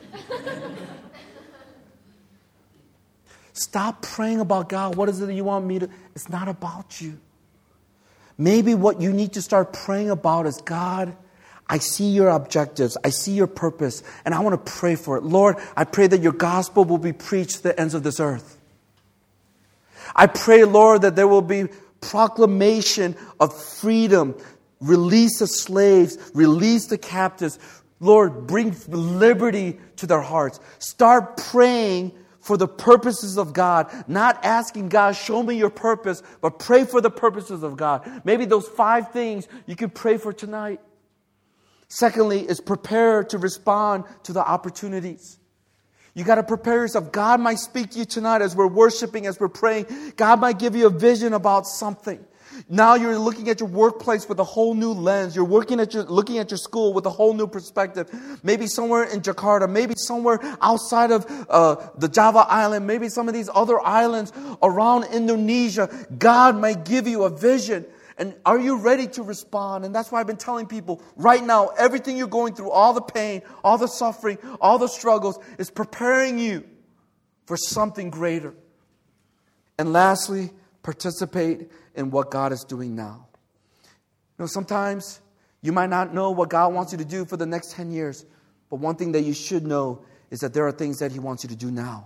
Stop praying about God. What is it that you want me to? It's not about you. Maybe what you need to start praying about is, God, I see your objectives. I see your purpose. And I want to pray for it. Lord, I pray that your gospel will be preached to the ends of this earth. I pray, Lord, that there will be proclamation of freedom, release the slaves, release the captives. Lord, bring liberty to their hearts. Start praying for the purposes of God, not asking God, show me your purpose, but pray for the purposes of God. Maybe those five things you can pray for tonight. Secondly, is prepare to respond to the opportunities. You got to prepare yourself. God might speak to you tonight as we're worshiping, as we're praying. God might give you a vision about something. Now you're looking at your workplace with a whole new lens. You're working at your, looking at your school with a whole new perspective. Maybe somewhere in Jakarta, maybe somewhere outside of uh, the Java island, maybe some of these other islands around Indonesia. God might give you a vision. And are you ready to respond? And that's why I've been telling people right now, everything you're going through, all the pain, all the suffering, all the struggles is preparing you for something greater. And lastly, participate in what God is doing now. You know, sometimes you might not know what God wants you to do for the next ten years. But one thing that you should know is that there are things that He wants you to do now.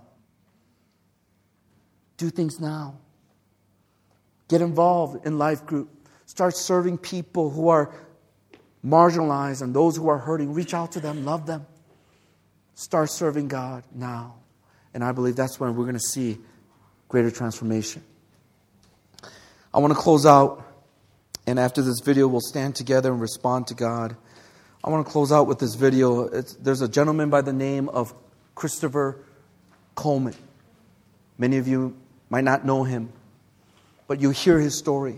Do things now. Get involved in life group. Start serving people who are marginalized and those who are hurting. Reach out to them. Love them. Start serving God now. And I believe that's when we're going to see greater transformation. I want to close out, and after this video, we'll stand together and respond to God. I want to close out with this video. It's, there's a gentleman by the name of Christopher Coleman. Many of you might not know him, but you hear his story.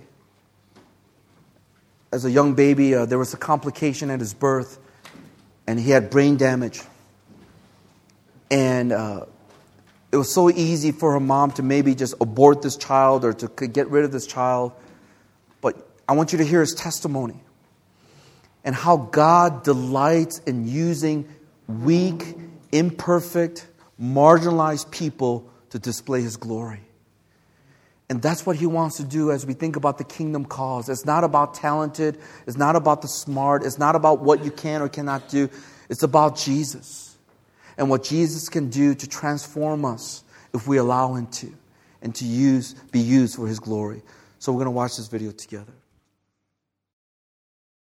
As a young baby, uh, there was a complication at his birth, and he had brain damage. And uh, it was so easy for her mom to maybe just abort this child or to get rid of this child. But I want you to hear his testimony and how God delights in using weak, imperfect, marginalized people to display His glory. And that's what He wants to do as we think about the kingdom cause. It's not about talented. It's not about the smart. It's not about what you can or cannot do. It's about Jesus and what Jesus can do to transform us if we allow Him to, and to use be used for His glory. So we're going to watch this video together.